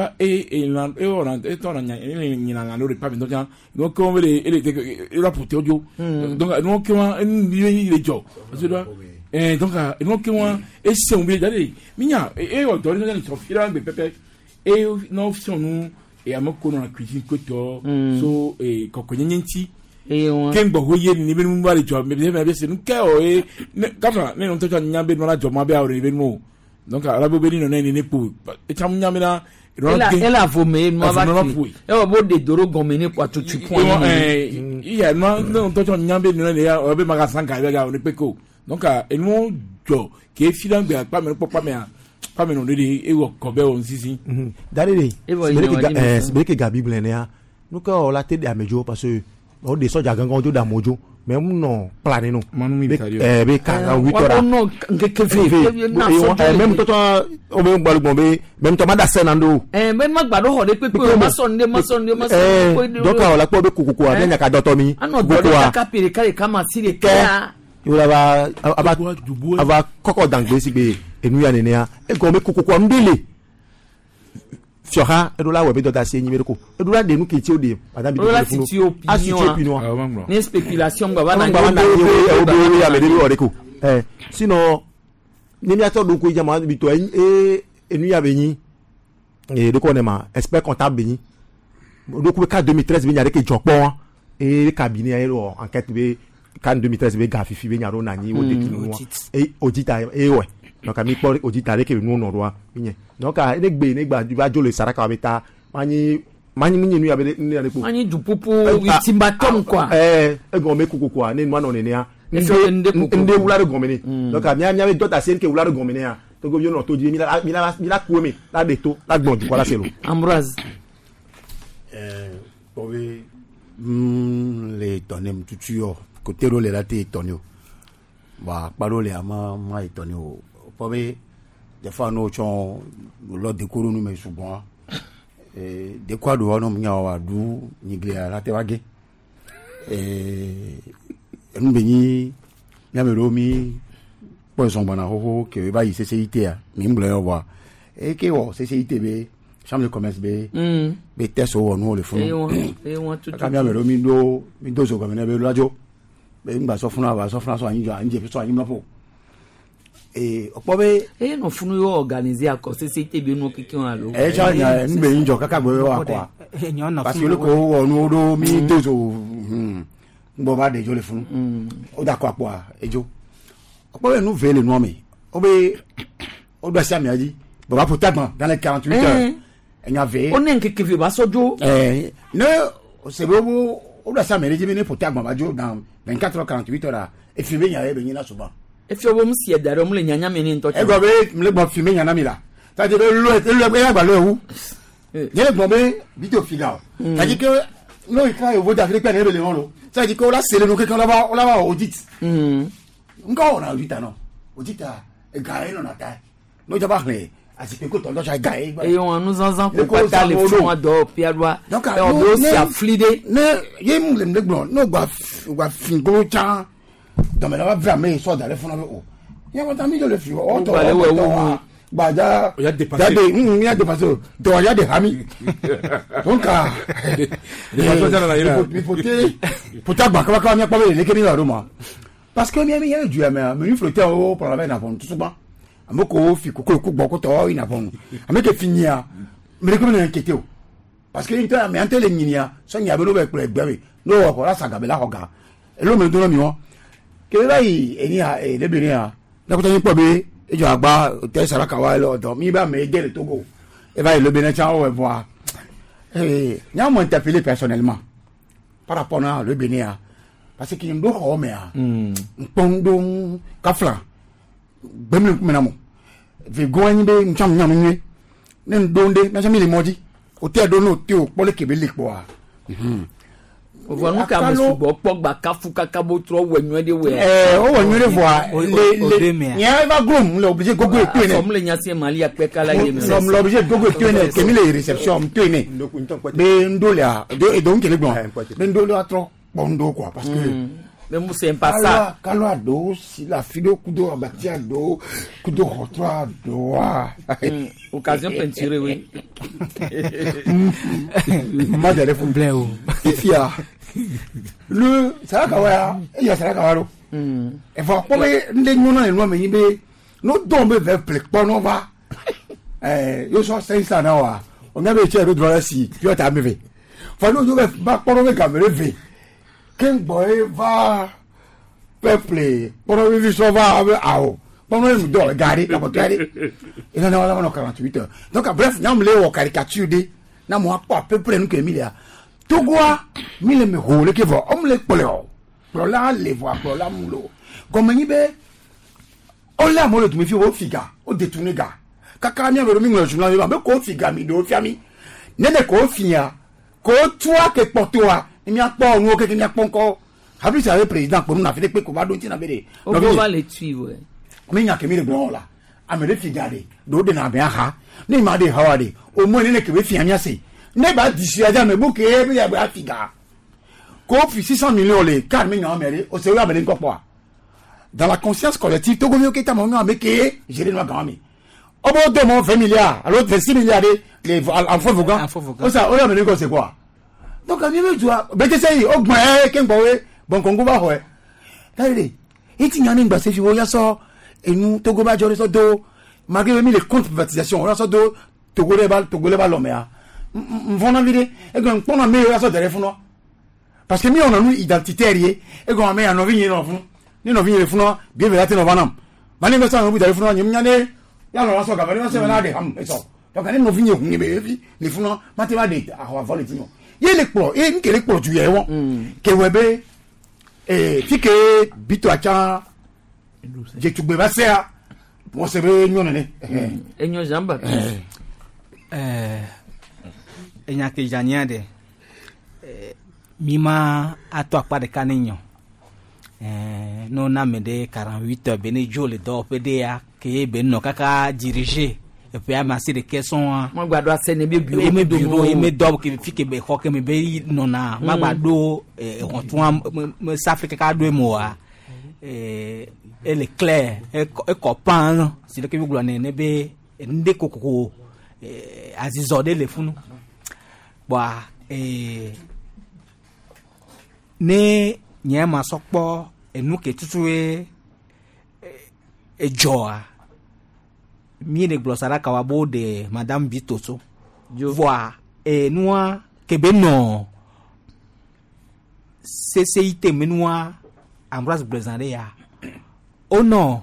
nyina ngalo le pa me donc on veut le rapporter audio donc non que le jo donc non que et c'est on veut d'aller minya o do ni so fila ngbe pepe et non option nous et amoko na cuisine koto so kokonyenyenti kengbo hoye ni be mu bari jo me be se nke o kafa ne no to nyambe no la jo ma be awre be mu donc ala bo be ni no na ni po e cham nyambe na ela vome no ba e o bo de doro gomene kwa tutu point iya no to nyambe no na ya o be magasan ka be ga o ni peko donc e no jo ke filan be pa me popa me a pas mais non de ewo kobe on sisi dalele c'est que Gabi Blenea nous quand la tête à mejo parce que on des soja gangan jo da mojo mais non plané non be 48 heures non que même to o be ngbalu bombe même to mada senando même magbado ho de pepe ma sonde donc on la po be kukuku a nya ka doto mi kukuku ka pere kare kama sire ka aba koko dangbe sigbe enu ya nenia e go me kokoko ndele fioha edola we be dota se nyimere ko edola de nu ke ti ode madame bi opinion ni spéculation ba na o ya me de ore ko sinon ni mi ato do ko ijama bi to enu ya benyi de ko ne ma expert comptable benyi do ko ka 2013 benyi avec jopon et cabinet ero enquête be kan 2013 be gafifi benyi ro na ni o de kinu audita ouais donc ami pour audita avec nous no roa benyi donc a ne gbe ne gba du ba jo le saraka beta mani munyi ya be ni ko mani du pupu witimbatom quoi ego me kuku quoi ne no ne ne nde wulare gomene donc a mi be dota sen ke wulare gomene a to go yo no to di mi la kuome la de to la gbon du quoi la selo Ambroise bobe le tonem tutuyo côté role la te tonyo ba parole ama ma tonyo bobe des fois no chon lo de kuru nu me sugbon de quoi do no nya wa du nyigle la te wage enu benyi nyamero mi po son bana ho ke ba yi CCIT a mi mbule yo wa e ke wo CCIT be chambre de commerce be teso wo no le funu e won tutu ka nyamero mi do so gomene be lajo be ngba so funu aba so funu so anjo anje so anyi mlapo opobe no funu yo organiser akọ CCIT be no kiki won alo cha nya nbe njo kaka gbe wa kwa parce que le ko wo no do mi do so ngbo ba de jo le funu o da kwa kwa ejo opobe nu vele no mi obe o do sia mi aji baba potagban dans les 48 heures en avait on en que va sojo ne c'est beau o do sia mi reji mi ne potagban ba jo dans 24 heures 48 heures et filmer nya e be nyina soba e fi obo msi edare o mle nyanya mi ni nto e go be mle gbo filmer nya na mi la ta je lo be ya gba lo hu je gbo be video figa ta ji ke no ika e voda fi pe ne be le won lo ta ji ko la sele no ke kan la ba audit ngo na audit no audit e ga e no na ta no ja ba hle asi pe ko to do ja ga e e won nu zanzan ko pata le fun wa do piadwa e o bo si aflide ne ye mu le gbo no gba fingo cha do me la va vraiment so da le fun o ye wa ta mi jo le fi o to gbaja ya de do ya de hami donc puta gba ka mi pa le ke ni la roma parce que mi ya du ama me flotter au pour la na bon tout souvent amoko fi kokoro ku gbo ko to ina bon ameke finia me ko na inquiété parce que inter me antele nyinia so nya be no be pere gbe no ko la saga be la hoga e lo me do no mi won ke lai eni a e le be ni a na ko tan po be ejo agba te saraka wa lo do mi ba me gere Togo e va le bene cha o voir nya mo interpeller personnellement par rapport à le Bénin parce que ndo ho me a pondon kafla bemle menamo ve goani be ncham nyam nwe ne ndonde na chami le modi o te do no te o pole kebele po a o va nu ka mo subo pogba kafu kakabo tro wenyu de we o wenyu de voir le nya va grom le obligé gogo e tuene comme le nya se mali akpeka la ye me som l'obligé gogo e tuene kemi le réception tuene be ndolia e donc le bon be ndolia tro bondo quoi parce que même c'est pas ça kalo ado si la fido kudo abati ado kudo rotra do occasion peinture oui madare fun bleu fia le ça ka wa e ya ça ka wa ro e fa po be nde nyona no me yibe no don be ve plek po no va yo so sensa na wa on avait été avec droit si yo ta meve fa no yo ba po no me camera ve ken boy va peuple pour vivre so va ao pour nous do gari la botari et non 48 heures donc bref nyam le wo caricature de na mo pa peu près nous que milia Togoa mille me ho le ke vo om le poleo pro la le vo pro la mulo comme ni be o la mo le tu me fi wo figa o détourner ga kaka mi avero mi mo journal be ko figa mi do fiami nene ko fiya ko toi ke portoa mi apo nu o ke mi apo nko habli sa le président pour nous afite pe ko ba do ti na bere on va les suivre mi nya ke mi le bon la amere figa de do de na be ha ni ma de hawade o mo nene ke be fiya mi ase ne ba disuader me buke be ya ba figa ko fi 600 millions le 4 millions mere o se wa be nko po dans la conscience collective, Togo Vio Keta Mongo Ameke, gérer nos gamins. Au bout de mon 20 milliards, à l'autre 26 milliards, les enfants Vogan. Ça, on a mené c'est quoi? Donc, on y va, Bétessé, Ogmae, Kemboé, Bon Congo Bahoé. Regardez, et il y a une base, il y a ça, et nous, Togo Bajo, malgré les comptes de privatisation, on a ça de Togo Leba Lomea. On a vu, et qu'on a mis ça de référence. Parce que nous, on a une identité, et qu'on a mis un novin, ni no vinye funo bi be lati no banam bani be so no bi dare funo nyim nyane ya no so ga bani so na de ham eso to kan no vinye kun be bi ni funo mate ba de ahwa voleti no ye le kpo e nke le kpo ju ye won ke we be fike bito acha je tugbe ba se a mo se be nyo ne enyo jamba enya ke jania de mima ato akpa de kaninyo non na mede 48 bene jole do PDA ke ben no kaka diriger et puis amasser des questions mo gbado asene bi bureau e me do ke fi ke be ko ke me be no na ma gbado on tun me s'Afrique ka do mo a elle est claire et copain si le ke bi glone ne be nde kokoko azizode le funu ba ne nyama sokpo enu ke tutue joa mi ne glossara kawabo de madame Bitoso voir noa ke beno CCIT menua Ambroise Blezandea oh non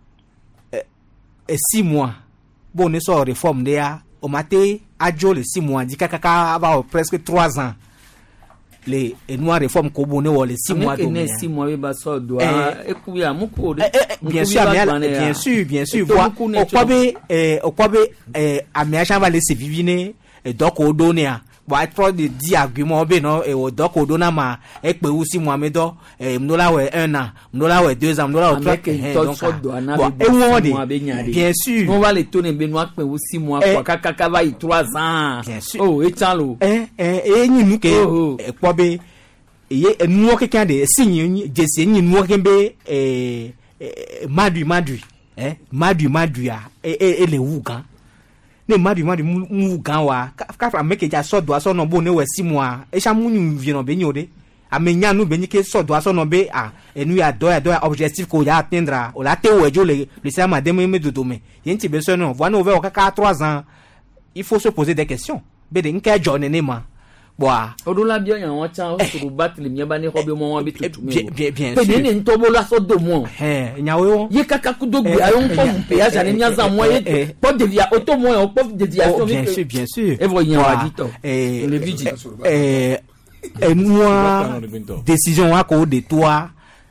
6 mois bon ne so réforme de ya o maté adjo les 6 mois di kaka va presque 3 ans les noirs réformes kobone ou les 6 mois de 6 mois ba so do ekuya muko bien sûr voir au kwabe ameacha va laisser vivine donc o donner bon être de 10 arguments be no e o donc o dona ma e pe u 6 mois me do mdola we 1 an mdola we 2 ans mdola we 3 donc bien sûr on va les tourner benoît pe u 6 mois quoi kaka va 3 ans bien sûr oh et talo ni nu ke e kwabe e nu quelqu'un de signe de signe nu kembe madu ya et les ougan ne madu mu ganwa ka make ja so do aso no bo ne we 6 mois e sha munyu vie no be nyode amenya nu be nyike so do aso no be enu ya do objectif ko ya atteindre o la te wejo le sama de me dodome yenti be so no voa no over ka 3 ans il faut se poser des questions be de nke jone ne ma boa odula bien yan won chan o suru battle mi ba ni ko be mo won bi tutu mi bien pe ni ntobo la so do mo nyawe won ye kaka kudo gbe ayon ko pe ya jani nya za mo ye po devia auto mo o po deviation bien sûr e vo yan wa dito le vidi moi décision wa ko de toi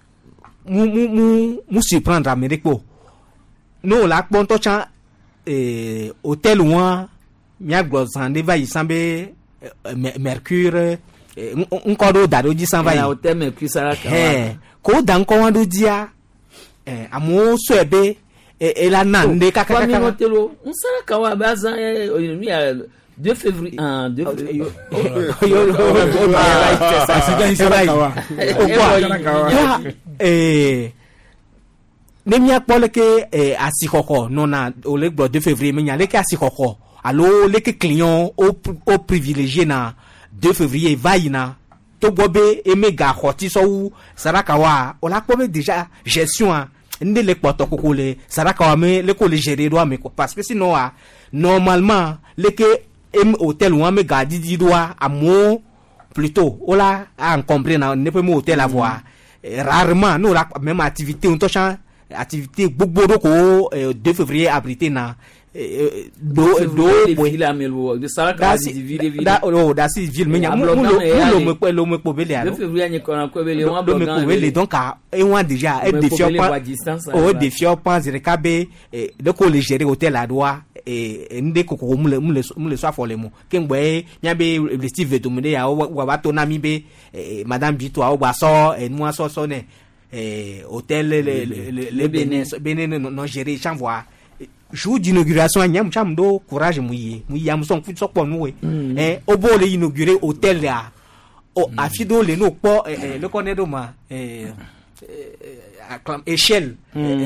mu surprendre Amérique no la pon to chan hôtel won mi agbo san de va yisambe Mercure nkodo dado ji san vai hotel Mercure sara ka ko dan ko wan do dia amu so ebe e la nan de kaka mi hotelo sara ka wa bazan mi 2 février 2 ne mi akpole ke asikoko nona o le 2 février mi nya le ke asikoko alors les clients au privilégié na 2 février vaina to bobe e mega hoti so sarakawa o la pobe déjà gestion ndé le poto kokole sarakawa me le ko le gérer do me parce que sinon normalement le que hôtel ou mega didi doit à mo plutôt o la encombré na ne peut mo hôtel avoir rarement nous la même activité on touche activité gbogbo ko 2 février abrité na do la melo de saraka divide da si ville menya lo me ko bele alors février ni ko na ko bele wan do me ko bele donc e wan déjà e défiant pas o défiant pas zirekabe de ko le gérer hôtel à droit et ndé ko ko mu le so afole mu kengbe nya be Steve Domine ya wa ba to na mi be madame Bito a o ba so nous so ne hôtel le Benin non gérer chanvoa jour d'inauguration nyam chamdo courage muyi am son fu sokpo nuwe obo le inaugurer hôtel là o afido le no po le konedo ma échelle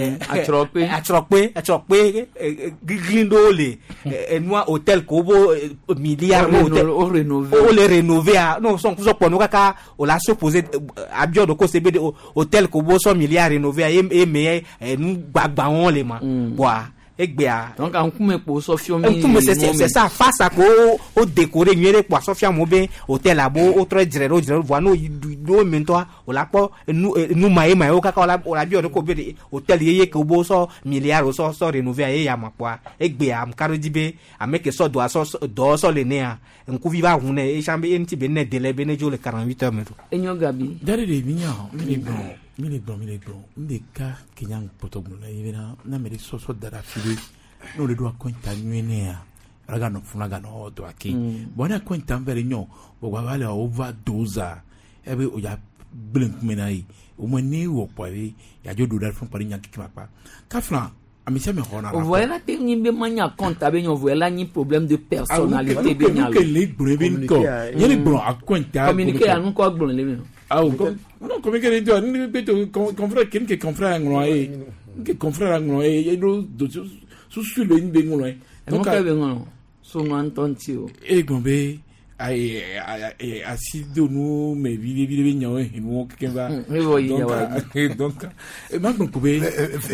atrokpe glindo le noa hôtel ko bo milliard hôtel o le rénover non son so pono kaka o la supposé abio do ko sebe hôtel ko bo so milliard rénover e me nu gbagba won le ma boa egbea donc en kume po sofio mi c'est ça face à ko o décorer nyere po sofia mo be hôtel abo o tre direro voa no do mento o la po nu mai o kaka o la bio ko be hôtel yeye ko bo so milliard o so rénover e ya ma po egbea am karo dibe ameke so do so le ne a nku viva hune e chambe enti be ne dele be ne jo le 48 heures meto enyo gabi dare de minya mile bon ndeka kenyang potogno na yena na mere soso dara fili no le do akonta nwenea raga no funaga no do aki bona akonta mbere nyo bo wale overdose ebe o ya blink menai o mani wo pare ya jodo dar fun pare nyanki kimapa kafna amisa me hona o voyela te nyimbe manya konta be nyo voyela ni problème de personnalité be nyalo que les brevin ko yele bro akonta communiquer anu ko gbon le me non comme que les ni beto confrère ken que confrère anglois que confrère anglois et do su le ni be nglois donc ka be ngolo so man tontio e gombe ai asido no me vide nyawe inu ke va donc maintenant ko be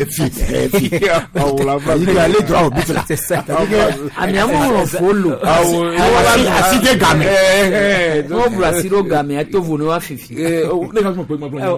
la va il aller droit au but là c'est ça ami amono follow aside game no brasiro game ato vono wa fifi ne ka mo pe mo plan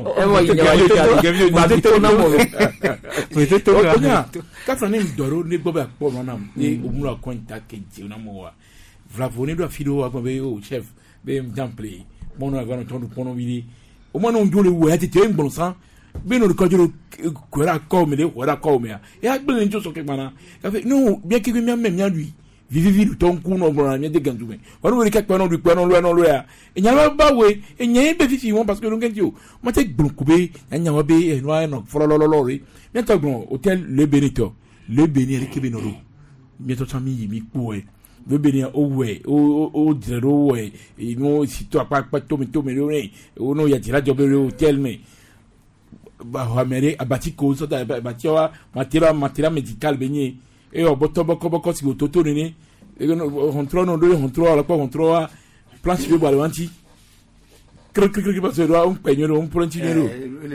ka ni doro ni gbo ba po na ni omura konta ke ji na mo wa Vlavone do afido akobe o chef be mtample mono agano tondo pono bili o mono ndole wo ati te ngbon san be no ko juro kwera ko me le kwera ko me ya agbe njo so ke mana ka fe no bien ke mi am lui vivi ton ku no bro mi de gandu me wonu ri ka pe no lo ya enya ba we enya be fifi won parce que no ngenti o mo te gbon ku be enya wa be no folololo ri mi ta gbon hôtel le Benito le Benito ke be no ro mi to chami mi ku e le bénir au zéro ouais non si toi pas to me le no ya tira job le hôtel mais ba hamere abati ko so da abati wa matériel médical benye e o boko si toto ne e no contrôle no do contrôle la contrôle plan si be ba wanti que parce que un peño un plantino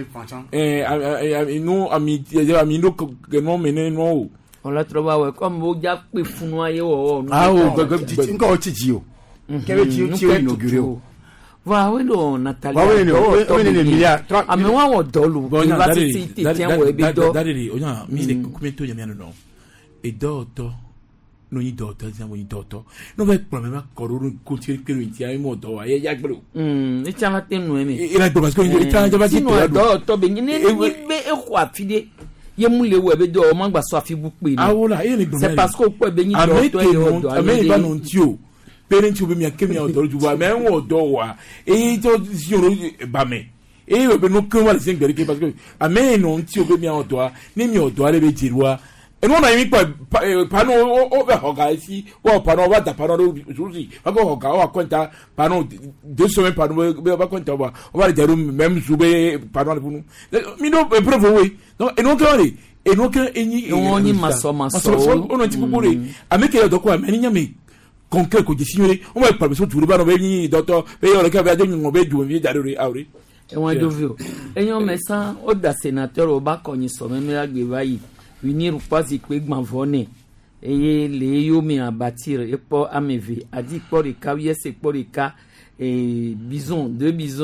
no ami no que no mene no on la trouve comme vous ya pe funu aye wo nko o tiji o kebe ti inauguré o wa we do Nathalie wa we ne milliard ame wa wo dolu university tien wo ebe do dadiri onya mi le kumento ya mi no e doto no ni doto za mo ni doto no ve problème kororo continue que inti ay mo do aye ya gbelo e chama tenu emi e la do parce que il ta jaba ti do be ni be e ko afide ye mule we be do o ma gba so afibu pe ni c'est parce que o pe be ni do to e o do ame ba no ntio parent be mi akemi o do ju wa me won do wa e to joro ba me e we be no kan wa le sen gbere ke parce que ame no ntio be mi o do ni mi o do are be jiruwa e no na mi pa pano o be hoga si o pano wa da pano do susi ba ko hoga o akonta pano 2 semaines pano be ba konta ba o ba jaru même sube pano le bunu mi no preuve we donc et non que eni oni maso on a tipo bore ameke ya doko ameni nyame konke ko jisinyore o ma parmeso turu ba no be ni docteur be yo le ka ba jonyo be du vi darure awre e won do vio enyo mesan o da sénateur o ba konyi so me agbe bayi venir pas ikpe gbanvone eye le yo mi abatir e po ameve adi po de ka yes e po de ka et bison 2 bisons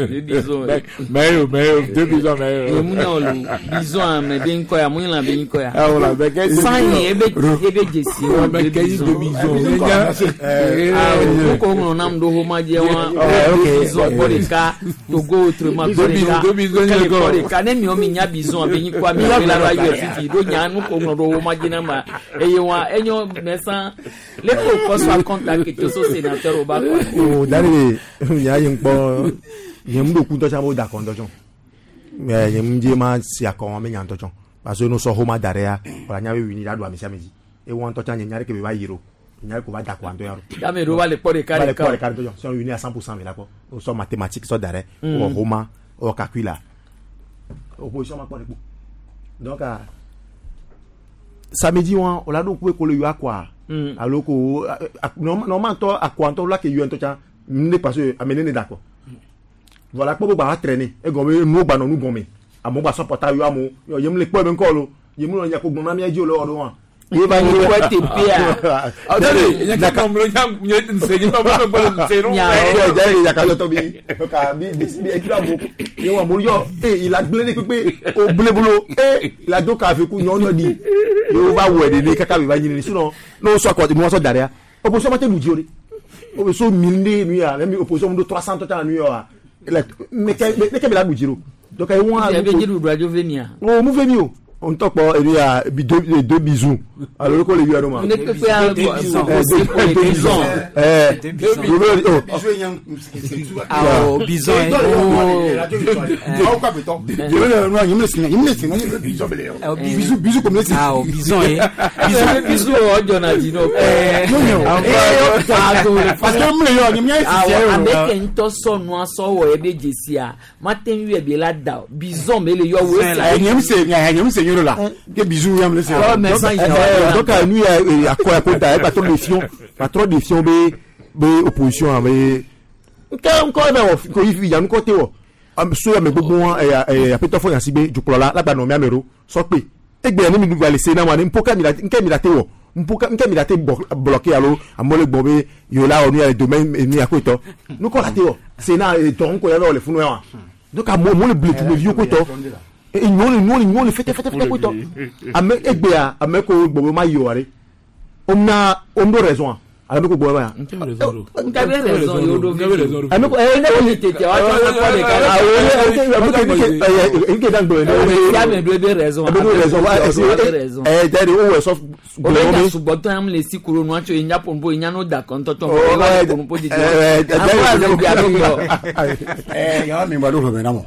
mais 2 bisons et mon bison mais bien quoi moi la bien quoi ah voilà mais qu'est-ce ebe jesi mais qu'est-ce de bison ah ko on nam do homa je wa bison po de ka to go autrement po de ka ne mi o mi nya bison bien quoi mi la ra yo fifi do nya nu ko no do homa je na ma eye wa enyo mesan le ko so contact que so sénateur o ba ko dare ya yin po yem do ku to cha mo da kon do jon yem je ma si akon me nyan to jon parce que no so homa dare ya ora nya we wini da do amisa meji e won to cha nyare ke be ba yiro nyare ko ba da ko ando yaro da me ro wale po de kare to jon so wini à 100% me la ko so mathématique so dare o homa o calcula opposition ma pone donc samedi on la do ko le yo akwa alors ko normalement to akwa to la ke yo to cha ne parce que amener d'accord voilà ko ba traîner e go nous ba no nous gomé amo ba support yo amo yo yem le po be nko lo yem no nya ko gbon mi aji o lo wa ye ba ni ko te pia dale ya ka mo nyam nyet nse ba ba nse no ya ka to bi ka bi ekira bo ye wa mo yo il a blé pé o blé bolo il a do ka fe ku nyon di yo ba wo de ni kaka bi ba nyini sinon no so ko mo so daria opposition ma te lu jiori o so minde nu ya même opposition do 300 total nu ya mais que la bujiro donc ay won a be jiru radio venia o mu veni o on top il y a deux bisous alors ko le yo ma ne que faire bisous bison bisous comme les bisous Jonathan parce que me yo nyam avec un tosso no so wo e be jesia maten wi e be la da bison me le yo wo nyam se là que bisous yam laisser donc nous à quoi conta pas trop de fion be opposition be encore ben ko yi ya nko te wo so ya me gbogbo ya peto fo ya sibe jukolola la gba no mi amero so pe egbe ni mi du laisser na wa ni mpoka mi la te wo mpoka mi la te bloquer alo amole gbobe yo la onu ya domaine ni akoto nu ko la te wo c'est na ton ko ya le funu wa donc a mo le blé tu le vieux ko to et nous fait quoi toi ame egbea ame ko gbobo ma yo are on do raison ame ko gbobo ya on a raison yo do ame ko ne tete wa nke dan gbo ya me do be raison dari o so gbobo suboto am le sikuro no acho nya pombo nya no da kontoto pombo di ya me mbalo me namo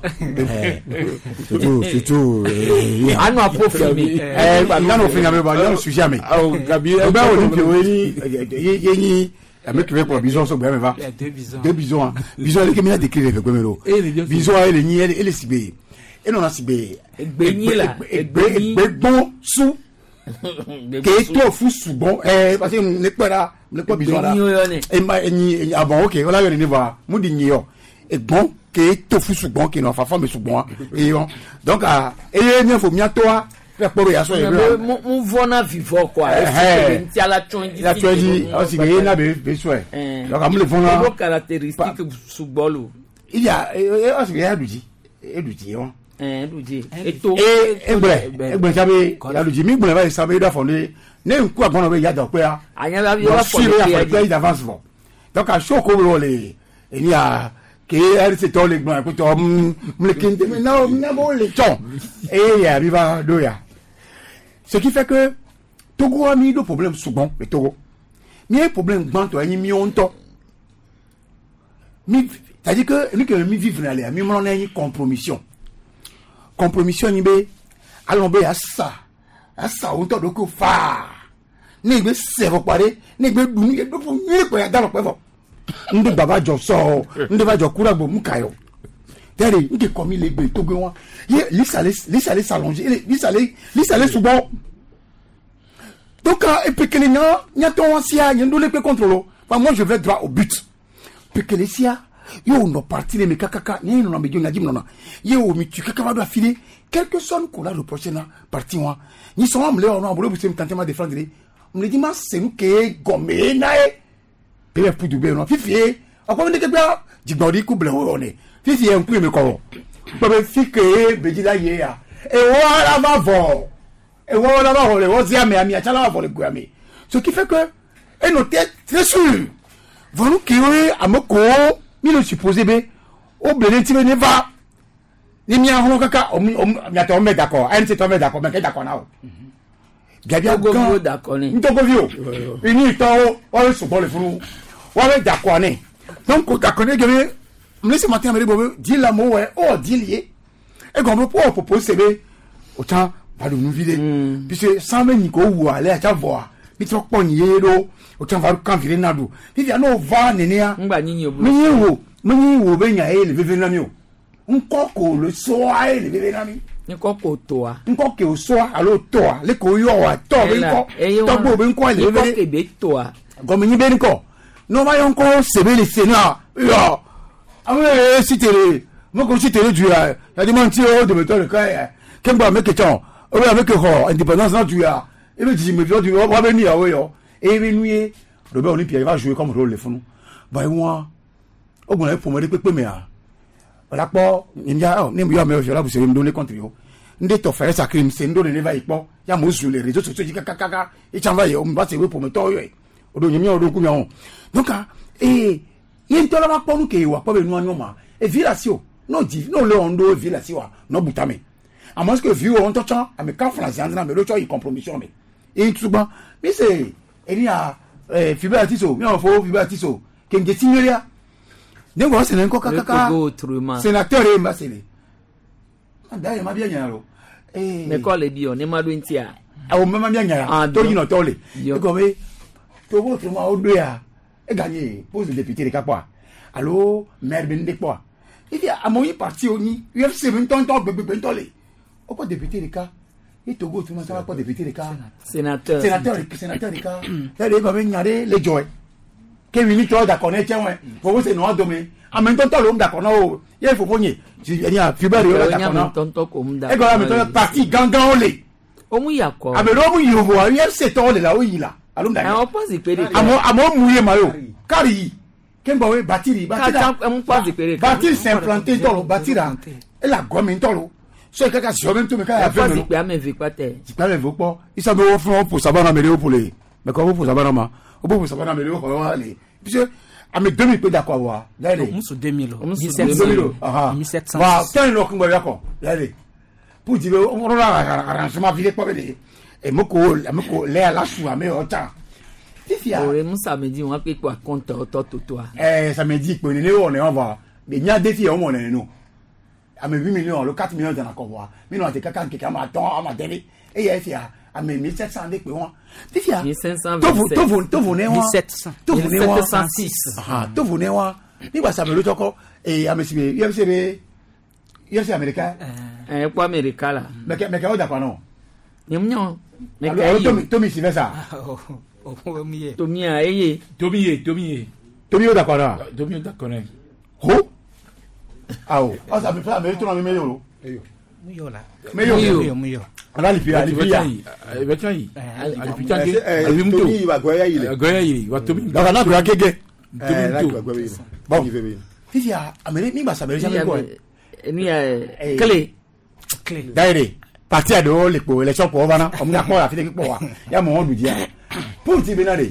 surtout anu apofemi ngano finga me ba ngano sujet me gabi ba o di weni yeni avec le pour bison so bien va deux bisons bison que me décrire le gomero bison elle ni elle sibé et non sibé egbenyi la bon sous que to fu sugbon parce que ne pas bison là et ma ni ah bon OK on a eu ni va mu di ni yo et bon que to fu sugbon que non fa femme sugbon et donc et bien faut bien toi mon vona vivant quoi ti ala chonji aussi que na be souhait donc am le vona caractéristique sugbolo il y a aussi que aduji on aduji eto egbe sabe aduji mi gbe ba sabe da fondé ne nku agbon be ya da pe a anya la bi wa fondé d'avance bon donc a chaud ko le il y a que elle se tolle gbo ko to me kinde mais non na bo le ton et ya riva doya. Ce qui fait que Togo a mis de problèmes souvent, mais Togo. Mais un problème grand, toi, il y a un temps. C'est-à-dire que nous qui vivons dans les nous avons une compromission. Compromission, il y a ça, on t'a de quoi faire. Nous avons servi par les, nous avons donné dans le prévôt. Nous avons dit ça, nous avons dit courage pour Moukayo. Derrière, il est comme il est bien, Togo. Il s'allait s'allonger, il s'allait souvent. Donc, et puis que les gens, il y a ton ancien, il y a un peu contrôle. Moi, je vais droit au but. Puis que les siens, yo, no parti les mekakaka, ni non, mais yo, non, yo, mais tu kaka va filer. Quelque chose qu'on a le prochain parti, moi. Ni sont amblés, on a amblé, vous savez, me de défendre. On me dit, mais c'est nous qui est gommé, nae. Puis, pour du bien, on a fifié. Encore une fois, Djibouti, couple, on est. Fifié, un peu, mais comment? Baba fike bejila ye ya e wala va vo e wala va ho le wozia me ami achala va le guami ce qui fait que et nos têtes très sûr vont qui amoko mi le supposé be o blé ti ne va ni mi ahun kaka o mi ato me d'accord en c'est me d'accord mais que d'accord na o bien go d'accord ni nto go vio ini to o le so le funu o le d'accord ni donc d'accord ni gebe me ce matin avec bobo dit la mot ouais oh dit lié et comme on propose c'est autant va nous vider puisque sans même ko ou aller à voir bi to pon yero autant va kan vire nado bi ya no va nenia ngba nyi wo be nya e le bebe na mi o nko ko le so ai le bebe na mi nko ko toa nko ke osoa alo toa le ko yo wa to be nko to gbo be nko le be ke be toa gomi ni be nko no ma yo nko sebe le sena yo awe sitere mo ko sitere ju ya di man ti o de be to le ka kemba me ke ton o be me ke ho independence na ju ya e be ji me bi o di wa be ni yawo yo e be nuye do be Olympia va jouer comme rôle le funu ba e won ogun e pomode pepe me a la po nja ni yo me o la bu se ndo le contre yo nde to fere sakrim se ndo le va ipo ya mo sur les réseaux sociaux kaka e chanva yo mba se we pour me to yo odo nyemi odo ku mi on donc yen to la ma po nu ke wa po be nu anyo ma e vilasio no di no le ondo vilasio no butame à moins que vu on to chan a me kan france andra me lo cho i compromission me e tuba mi se eni a fibratiso mi on fo fibratiso ke nge signoria dengo se nko kaka sénateur e mbasele anda ma bien nyaro me ko le bio ne ma do ntia o mama bien nyara to yino to le ko me to bo to ma o do ya e gagner pose député de Kapwa allo maire ben de quoi il dit à mon parti oni UFC ben ton ben to le o ko député de ka et Togo tout ma ça pas député de ka sénateur de ka là les va venir les joy que vini to da connaître ouais faut c'est noir domé en même temps l'homme d'accord non il faut pogner il y a fibari là d'accord et quand même parti gangan olé omu yakko a me lo mu yobo il c'est to le là oui là alum da on pense pere amo muye mayo kari kemba we batiri on pense pere batiri s'implanter tolo batira et la gomme tolo so kaka si même tout me ka fait me pas me viquate pas me viquate il ça me offre pour ça va me pour les mais comment pour ça va ma o bo ça va me le ko aller parce à mes 2000 peu d'accord wa d'aller on 2000 1700 wa tant lo ko yako d'aller pour dire on arrangement vite pas et moko les la sou mais autant ore musa me dit on peut quoi compte toi ça me dit que on va mais il y a des filles on on non à mes 8 millions le 4 millions dans la convoi mais non c'est quelqu'un qui m'a ton à ma télé et il y a fait à mes 1700 de quoi des filles 1500 to venez 1700 to venez 1706 to venez ni ba ça me le toko et à monsieur il y a américain quoi américain là mais que d'accord non nyonyo mais Tommy si ça Tommy ayé Tommy d'accord là Tommy d'accord oh ah oh ça me fait mais tout dans mes yo muyo là muyo ala lipia Tommy va goya ile wa Tommy donc là goya gege bon il y a amérique ni ba ça me jamais quoi ni clé d'ailleurs parti à dehors les pour élection pour vana on a quoi la fille pour ya mon du dia pour ti benade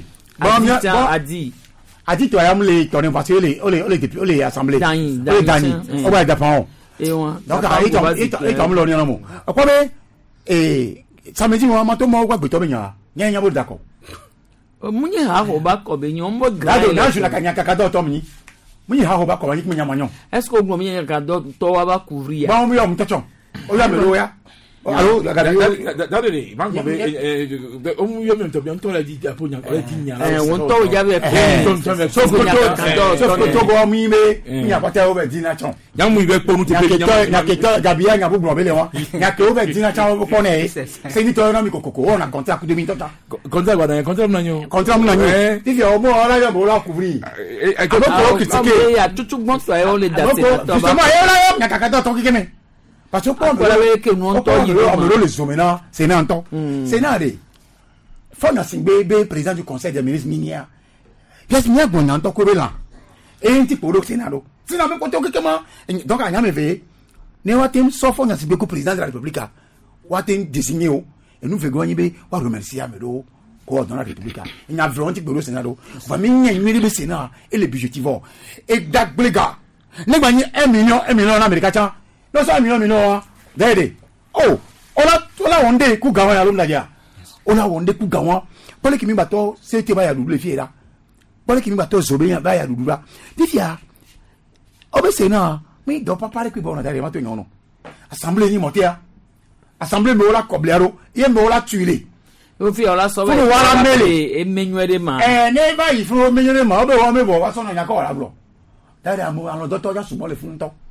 a dit toi am les tourner parce que les assemblées dani on va dépend et on donc et comme l'on est non quoi mais samedi on ma to mo gba to benya nya bo d'accord munye ha ho ba ko be nyombo grado na je la kanya kaka to mi munye ha ho ba ko ni nya manyo est-ce que on munye ka do to wa ba couvrir ba mo yo mtacho o ya me lo ya allo la gare dadele bango be o mu yo me to bi on to la di apo nya o ti nya won to ja be so ko to go mi me nya pata o be di na chon nya mu be ponu te be nya ke to gabia nya bu be le wa nya ke o be di na chon ko ne se ni to na mi kokoko on a contrat ku de mi to ta contrat wa contrat na nyo ti o mo ala ya mo la couvrir e ko ko critiquer ya tutu bon so e o le date to ba ma yo la nya kaka to kikeme parce que pour que nous on les homena c'est nanton c'est nade faut na singbe président du conseil des ministres minière pièce minière bon nanton ko belan et un petit pour sénado sinon me koto kekema donc anya me ve ne watem so faut na singbe ko président de la république watem désigné o et nous faisons be wa remercier amedo ko dans la république il y a vraiment petit sénado va minye nyiri be sénat et le budgetivore et dagblega ne gagner 1 million en Amérique cha no so million dede oh ola wonde ku gawa ya lumna ja ola wonde ku gawa pole kimi bato sete ba ya double fiera pole kimi bato zobe ya ba ya double difia obese na mi do papa re ku bona dare mato nyono assemblée ni motia assemblée me ola koblero ye me ola tuile o fi ola so ba wala mele e menwere ma ne ba yi fun menwere ma obe wo me bo wa so na nya ko wala bro dare amu alo docteur ja sumo le fun to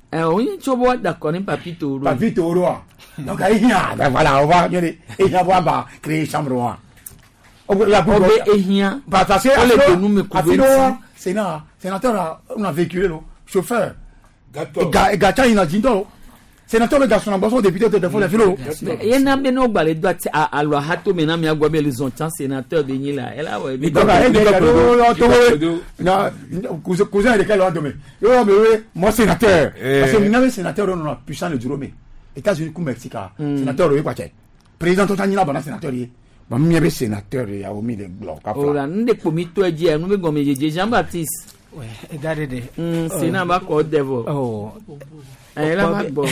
On y chobo d'accord ni papito. Papito roi. Donc voilà, on va et va créer chambre. La parce que sénateur on a véhiculé le chauffeur. Gata il a dit non. Sénateur le garçon ambassadeur député de défendre les philo. Il y a un beno balé doit à loi hato mena mi agwa les ont sénateur de ni là. Elle a ouais. Cousin de quel loi demain. Yo mais moi sénateur parce que nous sénateur on a puissant le Duromé. États-Unis comme Mexique sénateur le quoi président Totani là bon sénateur yi. Ba mi be sénateur ya o mi de bloc ka. Oh là ndé pomi to di nous be gomme Jean-Baptiste. Ouais, regardez. Sénat ba ko devo. Oh. Ela ba bo.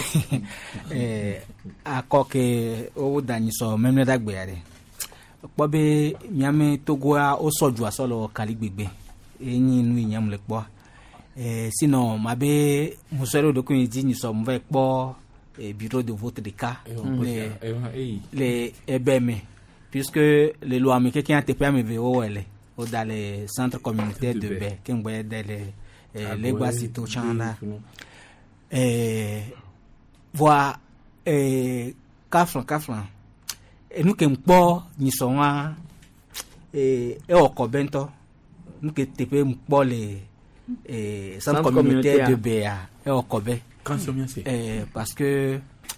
Akoke o dani so memle dagbe yare. Po be miame Togo a o soju asolo kaligbegbe. Eyin nu iyan le po. Sinon ma be musoro de kun di ni so mo ve po bureau de vote de cas les EBM puisque les lois américaines ont été MVO dans les centres communautaires de baie qui ont les Guasito Chanda voir Kafran et nous qui m'po ni songa et au Kobento nous qui TP m'po les centres communautaires de baie et au Kobe parce que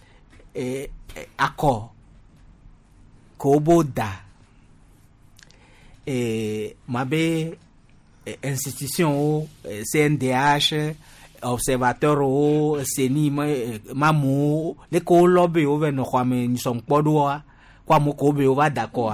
accord Koboda mabe institution CNDH observateur o seni mamu les colobe o ve no kwame ni son podo kwa mo ko be o va d'accord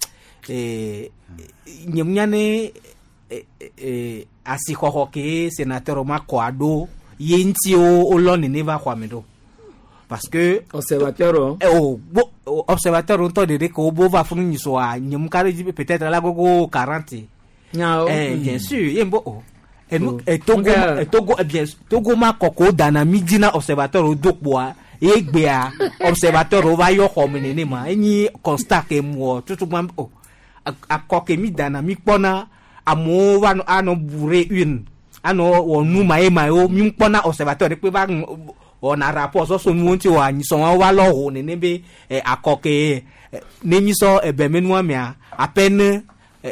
nyamnyane asikoko ke sénateur makwado yenti o loni ne va kwame do parce que observateur observateur on to de ko bo va funu ni so a nyum kare peut-être la gogo 40 bien sûr yembo Togo bien Togo ma koko dana midina observateur o dokboa egbe a observateur o va yo komene ma eni constat ke mo tutu ma akoke mi dana mi pona amo wa ano bourré une ano wonu ma o mi pona observateur de pe ba on a rapport so nu nti wa ni so wa lo ho ne be akoke ne mi so ebe menu amia à peine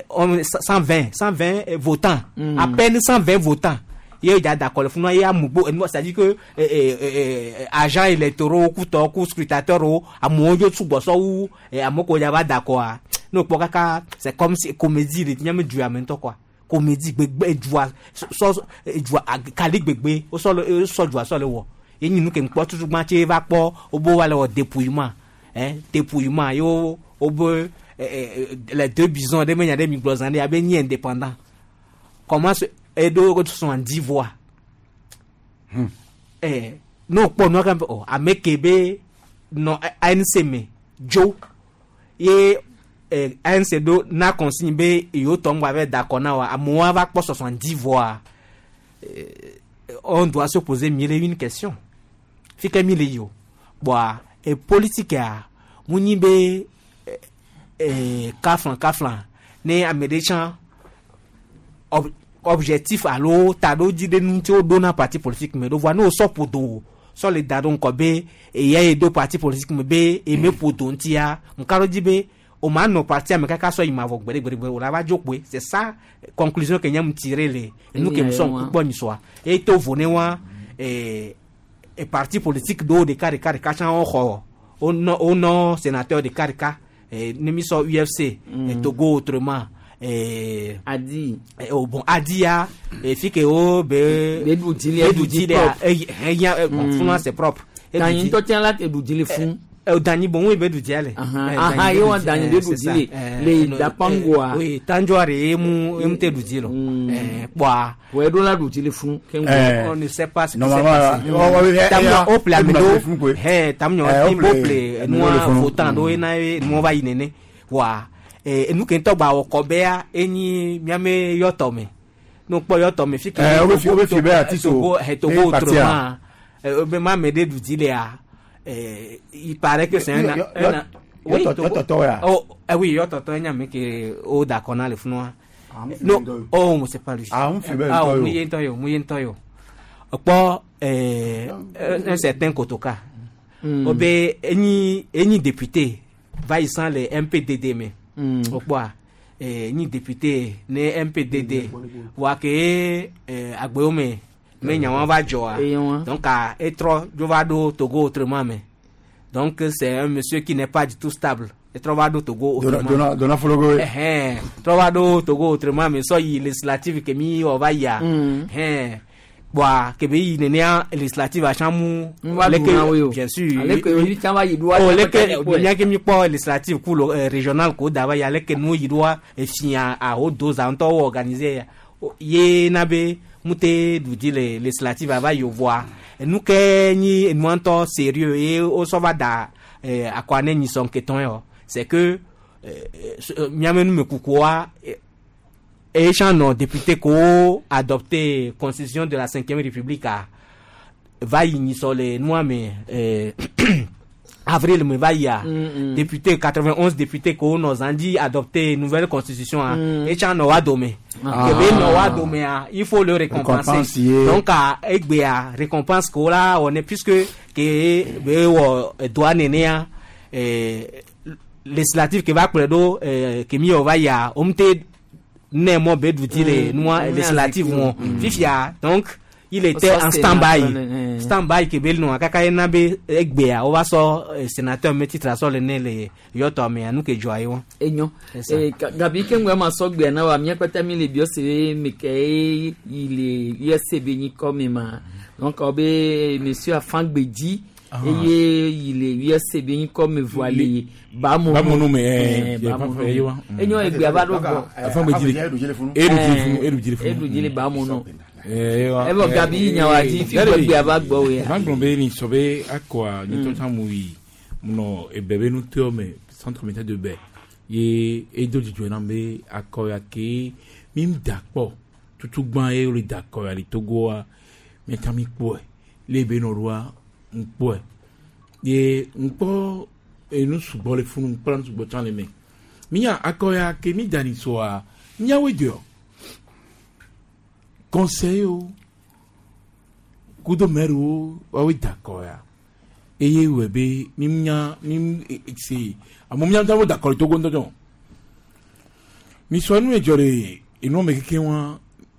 120 votants à peine 120 votants il y a d'accord le fond il y a mugbo ça dit que agents électoraux ku scrutateurs à moyo tsubo so ou amoko ya ba d'accord no pokaka c'est comme si comédie le nyame du amento quoi comédie gbegbe joie so joie kali gbegbe o so joie so le wo yin nu ke npo tutu gba che va po obo wa le dépouillement dépouillement yo obo les deux bisons de menya de miglozande ya ben indépendant comment ce edo 70 voix no po no kan o amekebe no ANCM jo ye ANC do na consigne be yo tombe avec d'accord na wa moi va po 70 voix on doit se poser mille et une questions fike mille yo boa et politique a munibe kaflan ne américain objectif allo tado di de nous ti o dona parti politique mais do voir no so podo so le dadon ko be e ye do parti politique me be e me podo ntia nkaro di be o ma no parti américain so ima vo gbere o la va jokwe c'est ça conclusion que nyam tirer les nous que nous sommes bon soir et to voné wa et parti politique do de carika chan o no sénateur de carika nemiso UFC Togo autrement Adi bon Adia fike o be doudile fun c'est propre tani to tiens là te doudile fun dani bon we be doudile yo dani de doudile le dapangoa oui tanjoare mu te doudilo boa we do la doudile fun on ne sait pas ce qui s'est passé tamno oplamdo tamno impople noa votant do na mo va inene wa nous qui to ba okobea eni miame yotome no po yotome fiki o fi be atiso Togo autrement be ma me de doudile a il paraît que c'est un oui oui yototo enya me ke o da kona le funwa non oh c'est pas lui on fi be mu yento yo pas un certain Kotoka. Obé any député va y sans les MPDD mais au quoi ni député né MPDD wa que agbeome mais nyawan va joa donc à être jovado Togo autrement mais donc c'est un monsieur qui n'est pas du tout stable et trovado Togo autrement dona fologo trovado Togo autrement mais soy législative que mi on va ya boa que be nenia législative a chamu bien sûr leke chamba yidwa leke bien que mi po législative cool régional ko dava ya leke no yidwa e fia a o dos en to organiser ye nabe mute du dire législative va yo voir nous que ni monto sérieux et o so va da akwane ni son keton yo c'est que miamenu me kukoa et chano député ko adopté constitution de la 5e république a va initier les noix mais avril me va ya député 91 députés ko nous ont dit adopter nouvelle constitution et chano wa domé que no wa domé il faut le récompenser donc à egbea récompense ko là on est puisque que be douane nea législatif que va prédo que mi va ya omte né mo bedu dire noa législative mo fifia donc il était en stand-by que bel no akaka na be egbea o va so sénateur meti traso le ne le yoto me anu ke joayo enyo gabi ke ngwa maso gbe na wa mi kwata mi le bio se me ke il USCB ni comme ma donc obe monsieur Afangbeji et il est USCB comme voilé bamono me enyo egbe abado go Afangbeji edu jile bamono ebo gabi nyawaji fi egbe abagbo we banglombe ni sobe akwa ni to tamui no ebebe nu tome centre médical de be ye edo di joinambe akoya ke mim dakpo tutu gban e ri dakoya ri Togo a metami po lebe no roi npo ye npo enu subo le funu plan subo tan le me miya akoya ke mi dani so a nyawe dio conseil o kudo meru o wi dakoya eye webe mimnya mim exe amomnya tawo dakoro Togo ndojo mi so anu ejore inu me keke won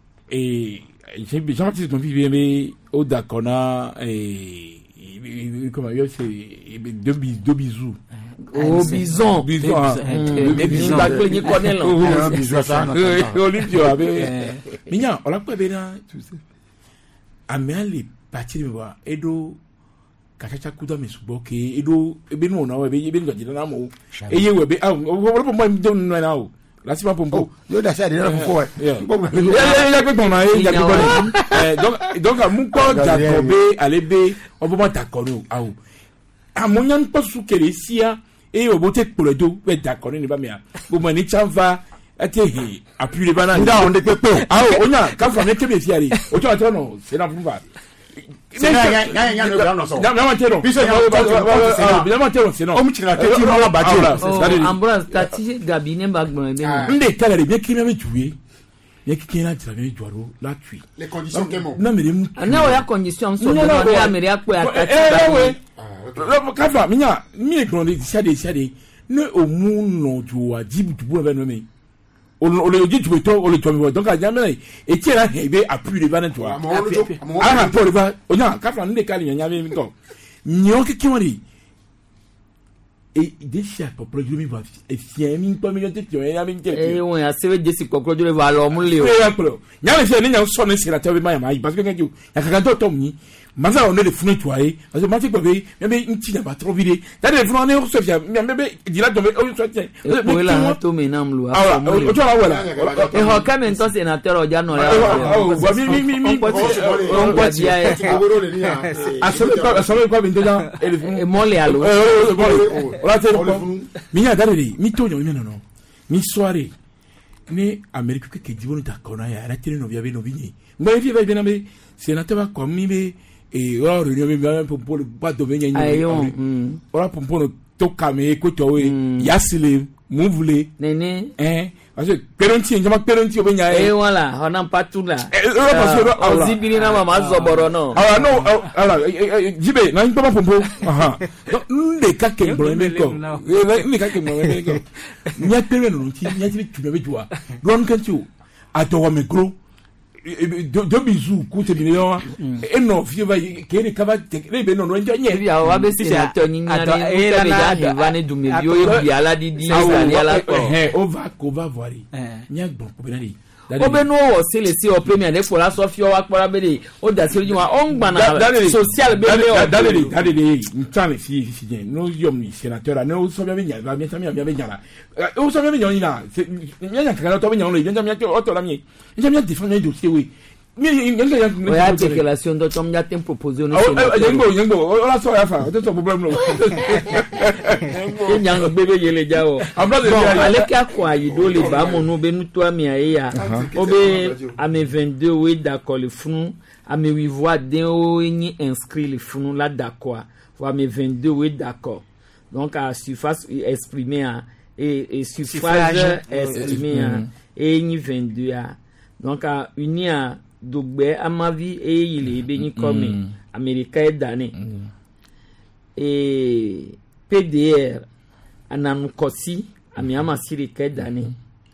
j'ai ton vie bien au dakona comment il c'est deux bisous oh bison des bisous ba ko ni connaît là bisous ça Olivier avec minya on l'a pas bien tu sais ameli parti me voir edo kachacha kuda mesuboke edo ebenu na we ebenu gajina na mo eye we be wo mo dem na o la si pas pompo yo da sa de na fofo ya pe ton na e ya pe donc mon ko Jacobe alebe obo dakoro awo amonyan pasu kere sia e obo te polodo we dakoro ni ba me a bo mo ni chanva ate he appuyer le banane nda on de pepe awo onya ka fa me kebe fiari o to ato no se na fufa c'est na no ground so na mantero biso na mantero c'est non o mchira teti no la bati ambulance tati gabine bagbon be nde tala le bien kina me tuer bien kina tira me joaro la tui les conditions kemo na me mu na o ya condition so no ya mere akpo ya tati le kafa minya mi grande siade ne o mu no joa jibu tubu be no me on le dit tu le tu donc à jamais et qui là il veut appuyer les vannes toi ah pour le va on a quand on ne cali nya mi ko nyo ki woni et des chefs pour le mi va et fien mi pas mi te tu ya mi te eh on a seve desi kokro de va lo mu le o nya le fien nya so ne sira te ma parce que ngi ya ka to mi maza on le funu toyer parce que ma ti bebe mais nti na ba trop vidé da le funu ne so fia mais bebe dira do o so tiens o la to me na mlu ah o to la wala e ho ka men to sénateur o ja no ya mi on peut dire asolo quoi ben déjà e mole alo o la te mi ya dare mi to nyo mi no mi soirée ni Amérique que dit on ta kona ya la télé no via no vini mais vi va bien mais sénateur comme mi be et ora réunion même pour pas devenir ora pour to kame ko to we yasile Mon voulez. Néné. Parce que Péronti, au Bénia. Et voilà, on n'a pas tout là. On dit bien, maman, Zoborono. Alors, non, alors, Jibé, non, pas pour vous. Donc, les cas qui me blâment, les cas qui me blâment, il y a Péronti, il y a tu m'avais joué. Ron Kantou, à toi, mes gros. Deux bisous, coûte de millions, et non, vieux va, qui est les cavates, les bénons, non, il y a un ABC à Tony, et la vanne du milieu, et à la Didi, on va voir. Il y a bon, Obeno c'est laissé au premier année pour la Sofia ou pour la BD. Au dassil du on banal social BD. D'aller, une fille, nous sommes sénateurs, nous sommes bien, bien. Nous sommes bien, c'est bien que notre opinion, il vient de mettre autre ami. Il vient de défendre les dossiers, oui. Mais il y a une déclaration de Tom Yatin proposée. On a sorti à faire, c'est un problème. Il y a un bébé, il est déjà. Allez, quoi, il doit les bas, mon obénu, toi, Mia, Obé, à mes 22, oui, d'accord, le front, à mes 8 voix, d'un ni inscrit le front là, d'accord. À mes 22, oui, d'accord. Donc, à surface exprimée, et suffrage exprimé, et ni 22, donc, à unir. Donc, à ma vie, et il est béni comme Américain d'année. Et PDR, à Nanoukosi, à Miama Sirika d'année.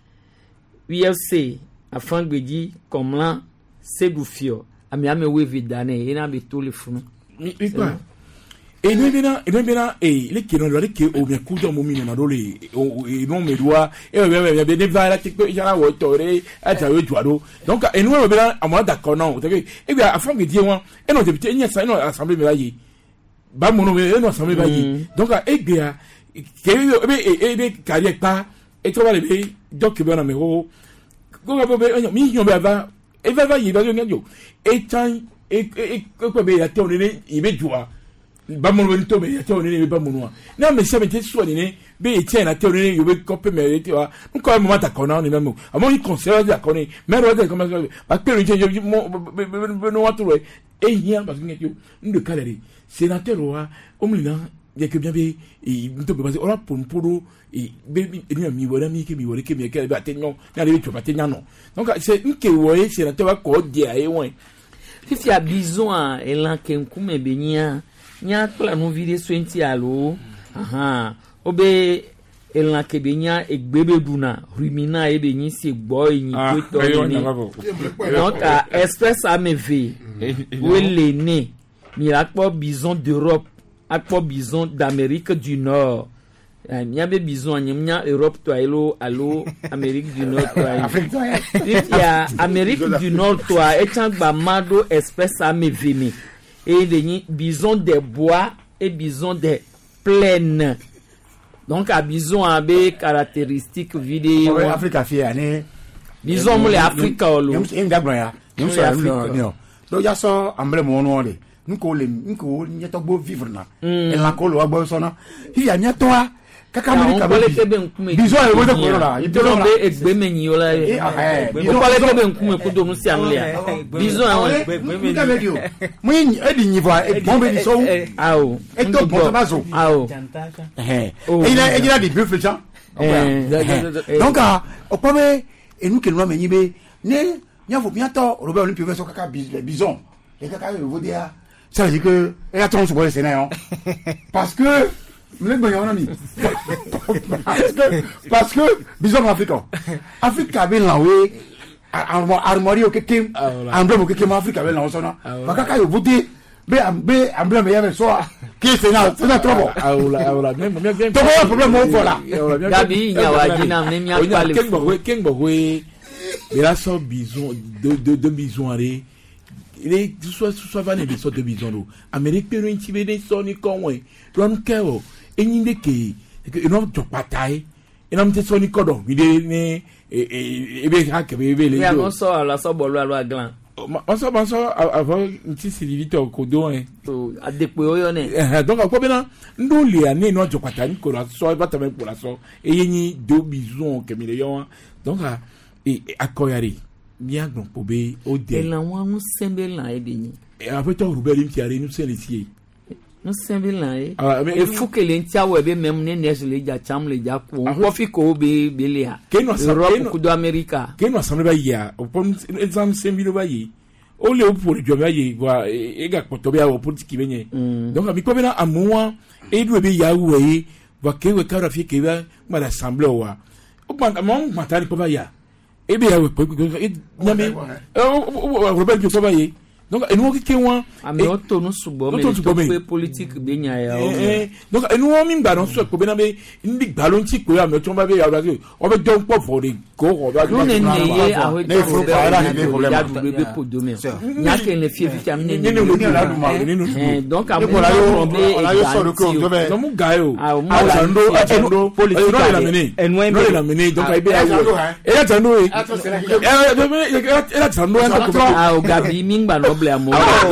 UFC, à Franck Bedi, comme là, c'est Goufio, à Miama Wevi d'année, et n'a pas tous les fonds. Et nous bien, et les qui n'ont pas été au bien coup de mon mine, et non mes doigts, et des vagues qui peuvent y avoir autoré, à Tayo Tuado. Donc, et nous, à moi d'accord, non. Et bien, à Franck Bedi, et nos députés, il y a ça, une assemblée veillée. Bamono, et nos assemblées veillée. Donc, et bien, et carrière pas, et trop les donc, ben, numéro, go à million bava, et va y va et tant, et quoi, la tournée, il va jouer. Bamono to be to ne be bamono na me se mete so ne be etia na to ne yo be kope me ti wa nko mo mata kona ne memo amo ni consider da kona me ro da ko ma ba pe nje yo mo no watu e hia ba nge yo ndo kalere sénateur wa omlina ya ke bien be e nto be ba ora pomporo e be ni mi wora mi ke mi ke ba tenyo na le tu ba tenya no donc c'est nke wo e sénateur wa ko dia e won fifi a besoin e lan ke nkume be nya nya kla no video swenti alo obe elna kebenya egbebe buna rumina ebe nyi se gbo yin to ni donc express amv wele ne miracle bison d'Europe akpo bison d'Amérique du Nord nya be bison nya Europe to allo Amérique du Nord to Afrique to ya Amérique du Nord to etangba mado express amv mi et des bisons des bois et bisons des plaines. Donc, à bison à des caractéristiques vidéo. Afrique fière, né. Bison, les Afrique, donc, il y a ça, emblème au noir. Nous, nous, a beau vivre là. Et la colo à Bolsona. Il y a toi. Bisous, là. Il te l'ont fait exbemeniola. Il parlait pas bien comme pour nous si amlia. Bisous, moi, il n'y voit et bon, ils sont. Ah, oh. Et donc, bon, ah, oh. Il a des buffles, ça. Donc, au premier, et nous qui nous avons dit, ne, n'y a pas bientôt, Robert Olympie veut son caca bison. Les caca, je vous dire, ça veut dire que, et attends, sur le Sénat, parce que, parce que bison africain Afrique avait l'envoyé armoire au kekem emblème au kekem Afrique avait l'envoyé ça bakaka yo voter be emblème ya so qui c'est trop bon même to problème au voilà gabi nya wajina mnya pale kengo mais là so bison de bison aré il est soit vané de sorte de bison Amérique peut intimider des soni konwe don keo enyinde ke eno to patai eno mte soni kodo vide ne ebe ha ke bebe le ya no so ala so bolu alo aglan on so avant nti silivito kodo to adepe oyo ne donc ko bena ndo le ani no to patai ko la so bata me pour la so eyenyi do bison ke mi le yo donc akoyari bien donc pobe o de la wa mu sembe la ebe ni après to rubeli mti are nous c'est les nous semblons et faut que l'entiawe be même ne neige les ja cham les ja ko kofi ko be belia Europe ko do America que nous semble ba ya o pon exam semble ba yi o le pour le job ba yi wa e ga ko to be o politique benye donc mi ko be na amoa e do be ya we wa ke we ka rafi ke ba ma l'assemblée wa o ban mon matari ko ba ya e be ya we ko nyame o Robert ko ba yi donc et nous qui on mais auto nous subo mais politique benya ya donc et nous mi ngba non so ko be na be ndi gbalon ti ko ya me to ba be ya o be don po for the go o ba nous ne ye a ho to ya du be po do me nya ke ne fie fi am ne donc a mo la yo so ko do be no mu ga yo atando politique la mene no la mene donc ai be e atando e atando o gabi mi ngba no blamo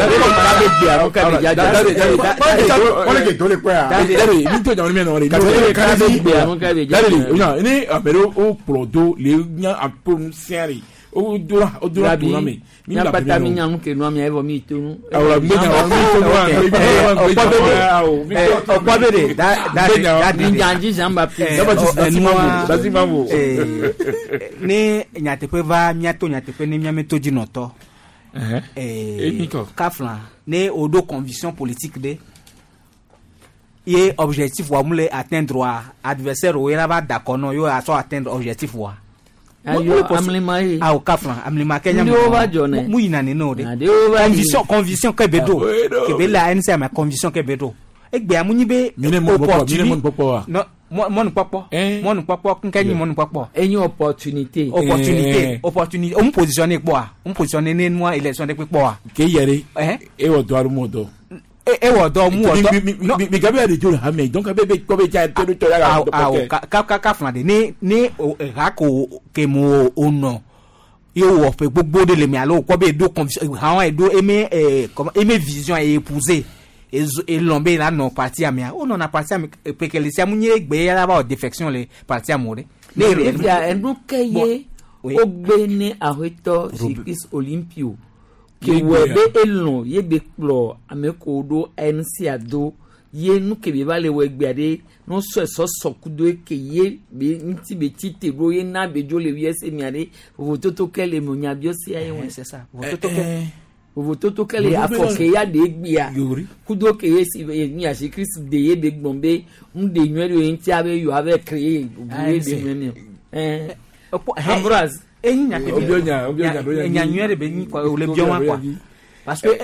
Kaflan né au dos conviction politique de et objectif wa moule atteindre wa adversaire ou ira ba d'accord non yo a so atteindre objectif wa ayo amlima yi au Kaflan amlima Kenya mu ina ne no de conviction ke bedo ke be la NC ma conviction ke bedo egbe amunyi be opportunité non mon papa nkanyi mon papa enyi opportunité on positionner quoi on positionner ne moi élection de quoi ke yere e wo do arumodo e wo do mu wo do mi gabe ade jo ha me donc be ko be ja to ya ka Flandre ni ha ko ke mo ono yo wo fe gbogbo de le mi alo ko be do conviction ha do aimer vision et épouser et l'ombe là non parti amia on a parti amia pe que les amunye gbe ya ba défection les parti amore les ya en keye ogbene arito Jikis Olympio que webe elon ye be klo ameko do NC ado ye nu ke be ba le wegbe ade no so kudo ke ye be nti be tite ro ye na be jo le wiese mi ade vototo kele mo nya bio si aye won c'est ça vototo kele afoke ya de gbia kudo ke ye si ni ase Christ de ye be gbombe nde nwere yin ti abe yo ave créer obuwe be meme Ambroise enya nwere be ni kwa ole bioma kwa parce que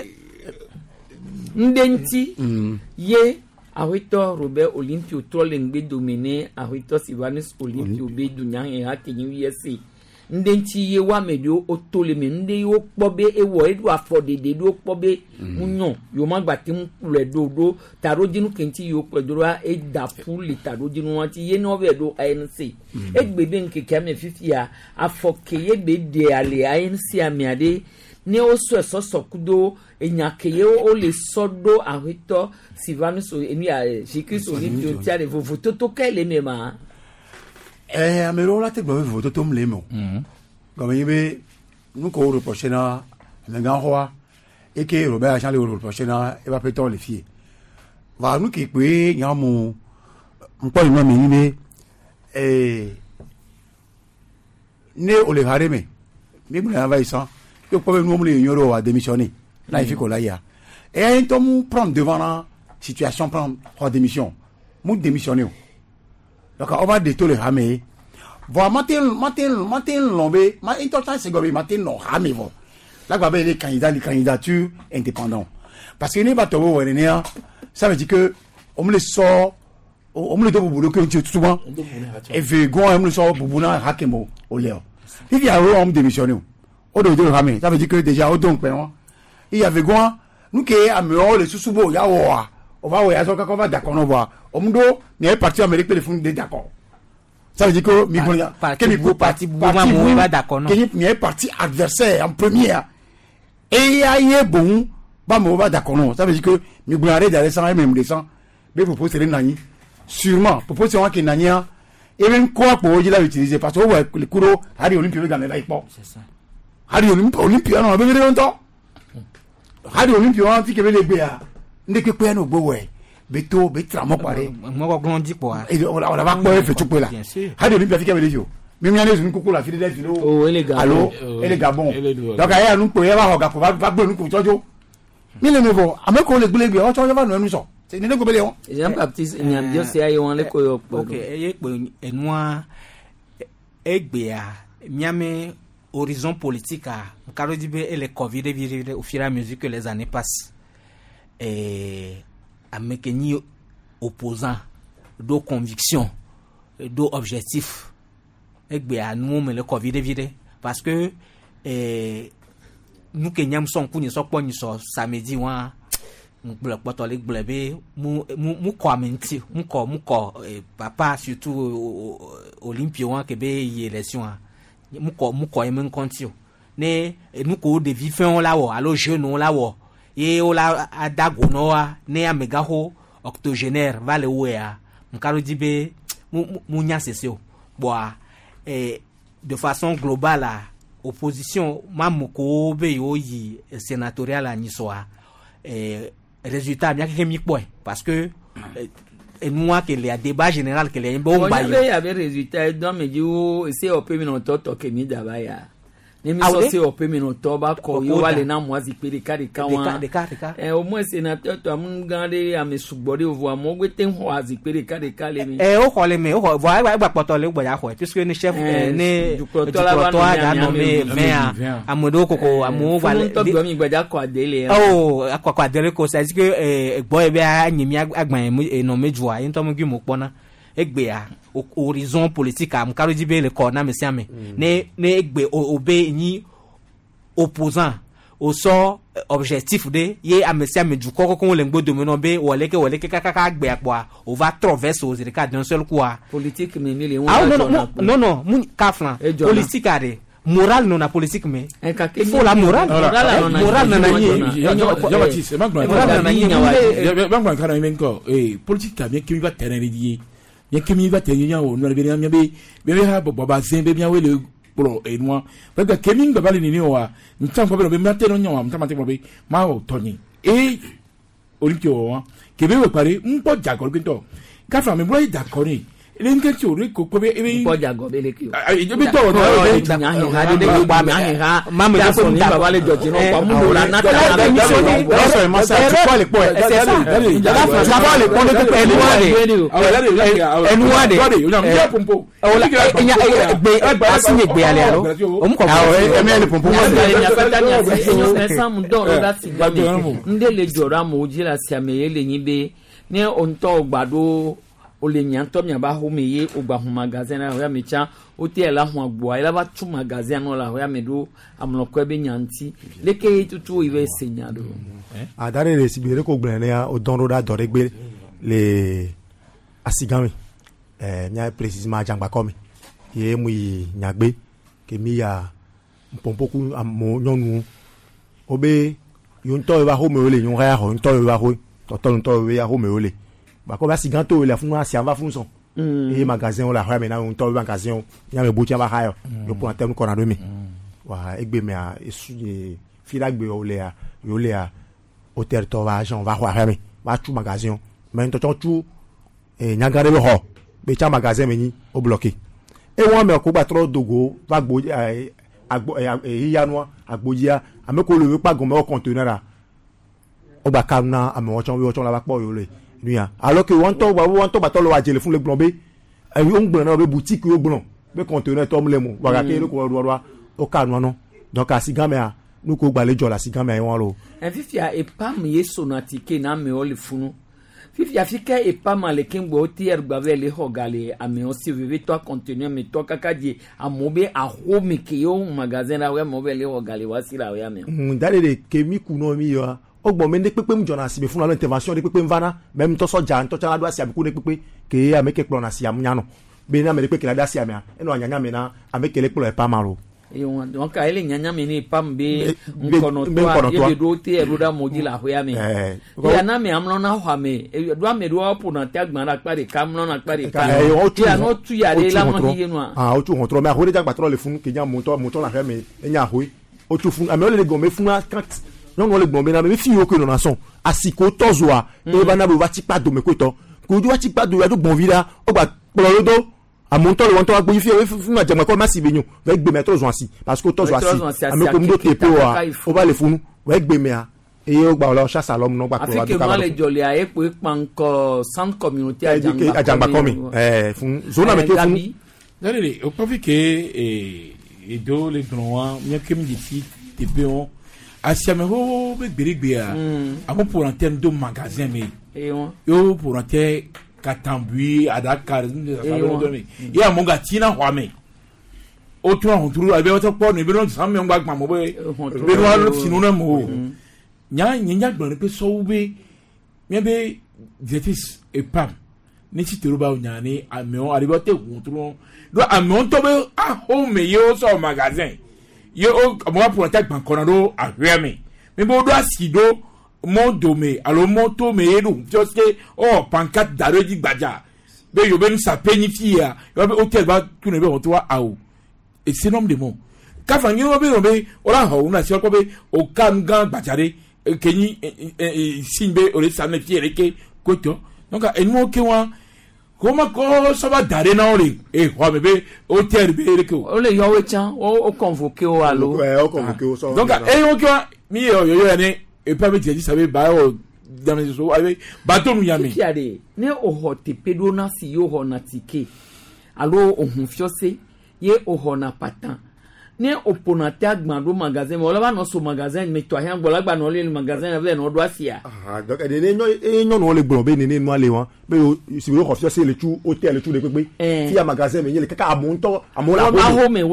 ndenti ye Arito Robert Olympio Trolengbe dominé Arito Sylvanus Olympio be dunya en hakenyi wiese ndenti ye wa medio otoleme nde yo kpobe ewo edu afodede do kpobe munyo yo magbati mule dodo tarojinu kenti yo pedroa e dafu le tarojinu wanti ye no be do ANC egbebe nke kame fifia afoke ye be de ale ANC amiade ne oso sokudo enyakeye o le sodo Arito Sylvanus eni Jikis Olympio tiare voto to kele mema amero la te gbe voto to mlemo comme yebe nous ko reprocher na nga hoa et que Robert Jean le reprocher na e va peton les filles va nous ki pe yamu mpo ino me ni ne o le hareme mi buna va isan que ko nous mo le yoro a démissionner là il fait ko là ya et un temps prendre devant la situation prendre démission mu démissionner donc on va détourner le hamé voilà matin lombe ma important c'est gobe matin no hamé bon là va les candidatures indépendants parce que ne pas tomber au Néa ça veut dire que on me le sort on me le donne pour bloquer tout souvent et veut on me le sort pour bouna hakemo au léo il y a un homme démissionné au de hamé ça veut dire que déjà au donc il y avait quoi nous qui ameo le sous-soubo ya wa on va ouais azoka qu'on va d'accord on va omdo n'est parti Amérique pour les fonds d'accord ça veut dire que mi parti va d'accord non mi est parti adversaire en première et ya bon ba mo va d'accord non ça veut dire que mi boulare d'aller sans même descend mais vous poser nani sûrement pour poser un qui nani et même quoi pour il utiliser parce que le couro Harry Olympio dans les pas c'est ça Harry Olympio non avec longtemps Harry Olympio anti que les béa ndeke pe no gbo we beto betramo pare mo ko glondi quoi et on va pas fait tout là hade ni bafika be dio mi mi ane ko la fide de filo oh ele gabon allo ele gabon donc aya nu ko ya ba hoga ko ba gbe nu ko tojo mi le me vo ameko le gbele gbe o tojo ba nu enu so c'est ni ko bele won Jean Baptiste nyam dio se ayi won le ko yo OK eye pe enwa egbe a miame horizon politique a karo dibe et le covid vivre au fur et à mesure que les années passent à mekeni opposant do conviction do objectif egbe a nous mais le covid vivre parce que nous kenyam son kuni so poni so samedi wa blok potole glebe mu commenter mu ko papa surtout Olympia wa ke be élection mu ko emen kontio ne nous ko de vivant la wo allo jeune la wo et o la adago no wa ne amega ho octogénaire vale wea mkaro dibe mu nya sesio boa de façon globale opposition mamuko be yo yi sénatorial anisoa résultat bien que mi point parce que nous que les débat général que les bon ba il y avait résultat dans me dit c'est au premier minute to mi daba ya ni mi so c'est au premier minute ba ko yo wale na mo azipere kare kawan au moins sénateur to am gande am sugbori voir mo gwete ho azipere kare mi o ko le me o voir ba potole gbo ya ko puisque ni chef ni du protoa ya nommé maire amodo koko amu wale to gbo mi gboja ko adele akwa adele ko c'est que gbo e be anyimi agban no mejua yin to mo gwi mo pona egbe a horizon politique am karo dibe le ko na mesiame ne egbe obe ni opposant au sort objectif de ye amesiame du ko le ngbo domino be wole ke kaka agbe apo on va traverser aux cas d'un seul coup politique mais les non mun kaflan politique are moral non na politique mais il faut la morale na ni Jean-Baptiste politique ka bien qui va terrain lié bien que mi va tenir on va bien be ha boba zembe bien we le pro et moi parce que kemi ngaba ni wa ntampo be mate no nyawa mtamate mo be ma o toni et olikyo wa kebe we pare mpo jago kinto ka fa me boy d'accord ni le nketi o ko ko be mpo jago be le ki e be to ha de gba me ha mama ya so ni baba le joji no kwa mu la na ta so ma sa tu pas le po c'est ça la va le po de pompo be asinye gbe ale aro o mu ko eme le pompo ndele jora mo jira siame le yin be ni onto gbado o le nyan to mi ba ho meye o gba hu magazine na ho ya mecha o te la hu agbo ila ba tu magazine no la ho ya medo amloko be nyanti leke tutu iwe senyado adare le sibire ko gbere ya o don roda dore gbe le asigami nya précisément jangba komi ye mu nyagbe ke mi ya mpompoku amo nyonu obe yonto ba ho me ole nyon ya ho nto ba ho to ya ho me ole ba ko ba siganto le funu asi ava funu son e magasin o la ha me na nto ba magasin nya me buti ba ha yo yo pour antenne ko na do mi wa egbe me a esu fila gbe o le a yo le a au territoire va agent va ha me ba tu magasin mais nto tu nya gare be ho be cha magasin me ni o bloqué e won me ko gba tro dogo va gbo agbo iyanwa agbojia ameko le pa gon me o conteneur a o gba kana ame o chon la ba po yo le nuya alors que won to ba to lo wa jele fún le gbon be o ngbon na be boutique yo gbon be conteneur to mle mo wa ga ke ko ro o kanu no donc asigame a nu ko gba lejo la asigame won lo fifia e pam yeso na tike na me o le funu fifia fika e pam le kengbo tier gba ve le hogale ame o si vive to conteneur me to kaka die amobe a ho me ke yo magasin la we mo be le hogale wa si la we ame ndale de kemi kuno mi yo ogbon me ne pepe mu jona si be fún la intervention de pepe mvana même to soja to chala do asi abiku ne pepe ke ameke klo na si amnya no be na me pepe ke la da si amia eno anyanya me na ameke le klo e pa maro e won donc ele nyanya me ni pam be nkono to ye do te e roda moji la ho ya me ya na me amlo na ho me do ame do opu na tagban na pare kamlo na pare ka ya no tu ya le la mo hiye no o tu kontro me a ho de jagba tro le fún ke nya mo to na he me enya ho o tu fún ame o le go me fún non le gbon be na me fi yo ko no na son asiko tozoa e ba na bo va ti pa do me ko to ko ju va ti pa do ya do gbon vida o gba polo do amonto le won to wa gbo fi fun ma jama ko ma si benyun ve gbe me tozo asi parce que tozo asi ame ko mdo tepe o ba le funu ve gbe me a e yo gba lo chasse l'homme no gba ko wa do ka ba le jole a e po panko centre communauté ajangba komi fun zona me ke fun Allez, au profit que et do les grands mieux que me dit tepe on asiameho be gberigbea amo pour en terme de magasin mais yo pour en terme katambui adaka ya monga tina hwame o tun on turu abe o to po ni be no sam me ngba gba mo be no alo sinu na mo nya gbon pe so be me be jetis e pam ni ti teruba onya ni ameon aribo te gun turu do ameon to be ho me yo so magasin yo mo pour en terme bankonado ahweme me bo do asido mon domé alors moto me yedu just que oh pancarte dareji gbaja be yo ben sa penifia yo be hotel ba tune be hoto awo et c'est nom de mon ka fa nyi be ora ho na si ko be o kan gan gbajare kenyi simbe o le sanne fiere ke koto donc enmo ke wa koma ko so ba dare na ore ho me be hotel be re ko o le yo we chan o convoquer o alo o convoquer o so donc yo ke wa mi yo ne et pas me dire ça veut ba dans les so avec bateau nous yami ne o hote pedo na si yo ho na tike alo ohun fiose ye o ho na patan ne oponate agbando magasin mo la ba no so magasin me to ahan gbola gba no le magasin ave no do asia donc de nyo no le gbon be ni no ale won be si wo ho fiose le tu hotel tu de pepe fi a magasin me ye le kaka amonto amola home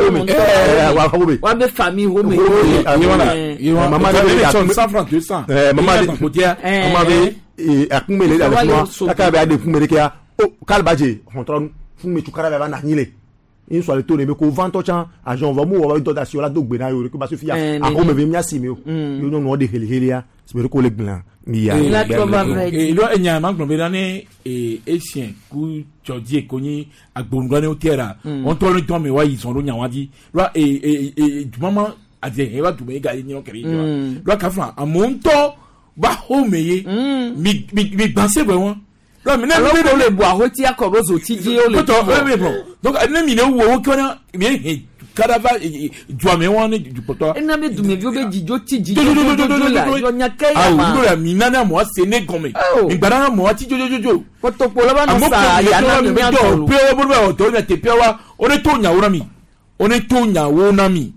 wa be famille home mama de 100 francs 200 mama be akumele da le aka be ade kumele ke o kalbaje hontron fun me tu kara ba na nyile in soit le tour de ko vento chan agent va mo wa dotation la dogbe na yo ko ba so fi a ko me be mi asimi o yo no de helihelia se ko le glan mi ya e lo enya ma gbon be na ni esien ku jodi ko ni agbonga ni o tera on to ni ton me wa yi son lo nya wa di lo du mama ade e wa du me ga ni o kere lo ka fa amonto ba ho meye mi gbanse be won lo mi na le bo ahoti akorozo ti je o le donc ne mi ne wo ko na mi kadava juame won ni du poto na me du me bi obe jijo ti jijo la yo nya kai ma ah la mi na na mo se ne gome mi gbara na mo ti jojojo poto po la ba no sa ya na mi do pe o bo to na te pe wa o ne to nya wo na mi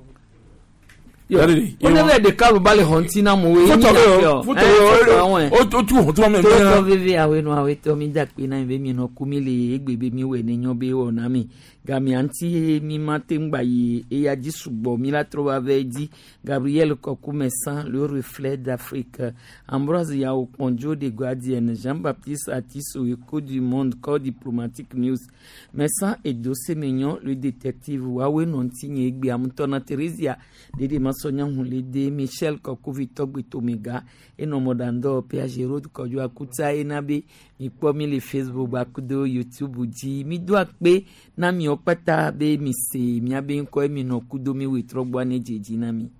on avait des cas balé hontina mo we o tu honto me to vivi awe no awe to mi dakpi na be mi no kumile egbebe mi we ne nyon be o na mi gami anti mi mate ngba yi e ya ji sugbo mi la tro avait dit Gabriel Kokumessan le reflet d'Afrique Ambroise ya Oponjo de Guardian Jean-Baptiste Atis au Écho du Monde corps diplomatique news Messan et Dossé Mignon le détective Wawe Nontigne egbe amtona Theresia de Masonya Hulede Michel Kokovito Bitomega et no modando Piagero Kojo Akuta Enabe mi pomi le Facebook bakudo YouTube ji mi do akpe na mi opata be mi se mi abe nko mi no kudo mi witrogbo ne jeji na mi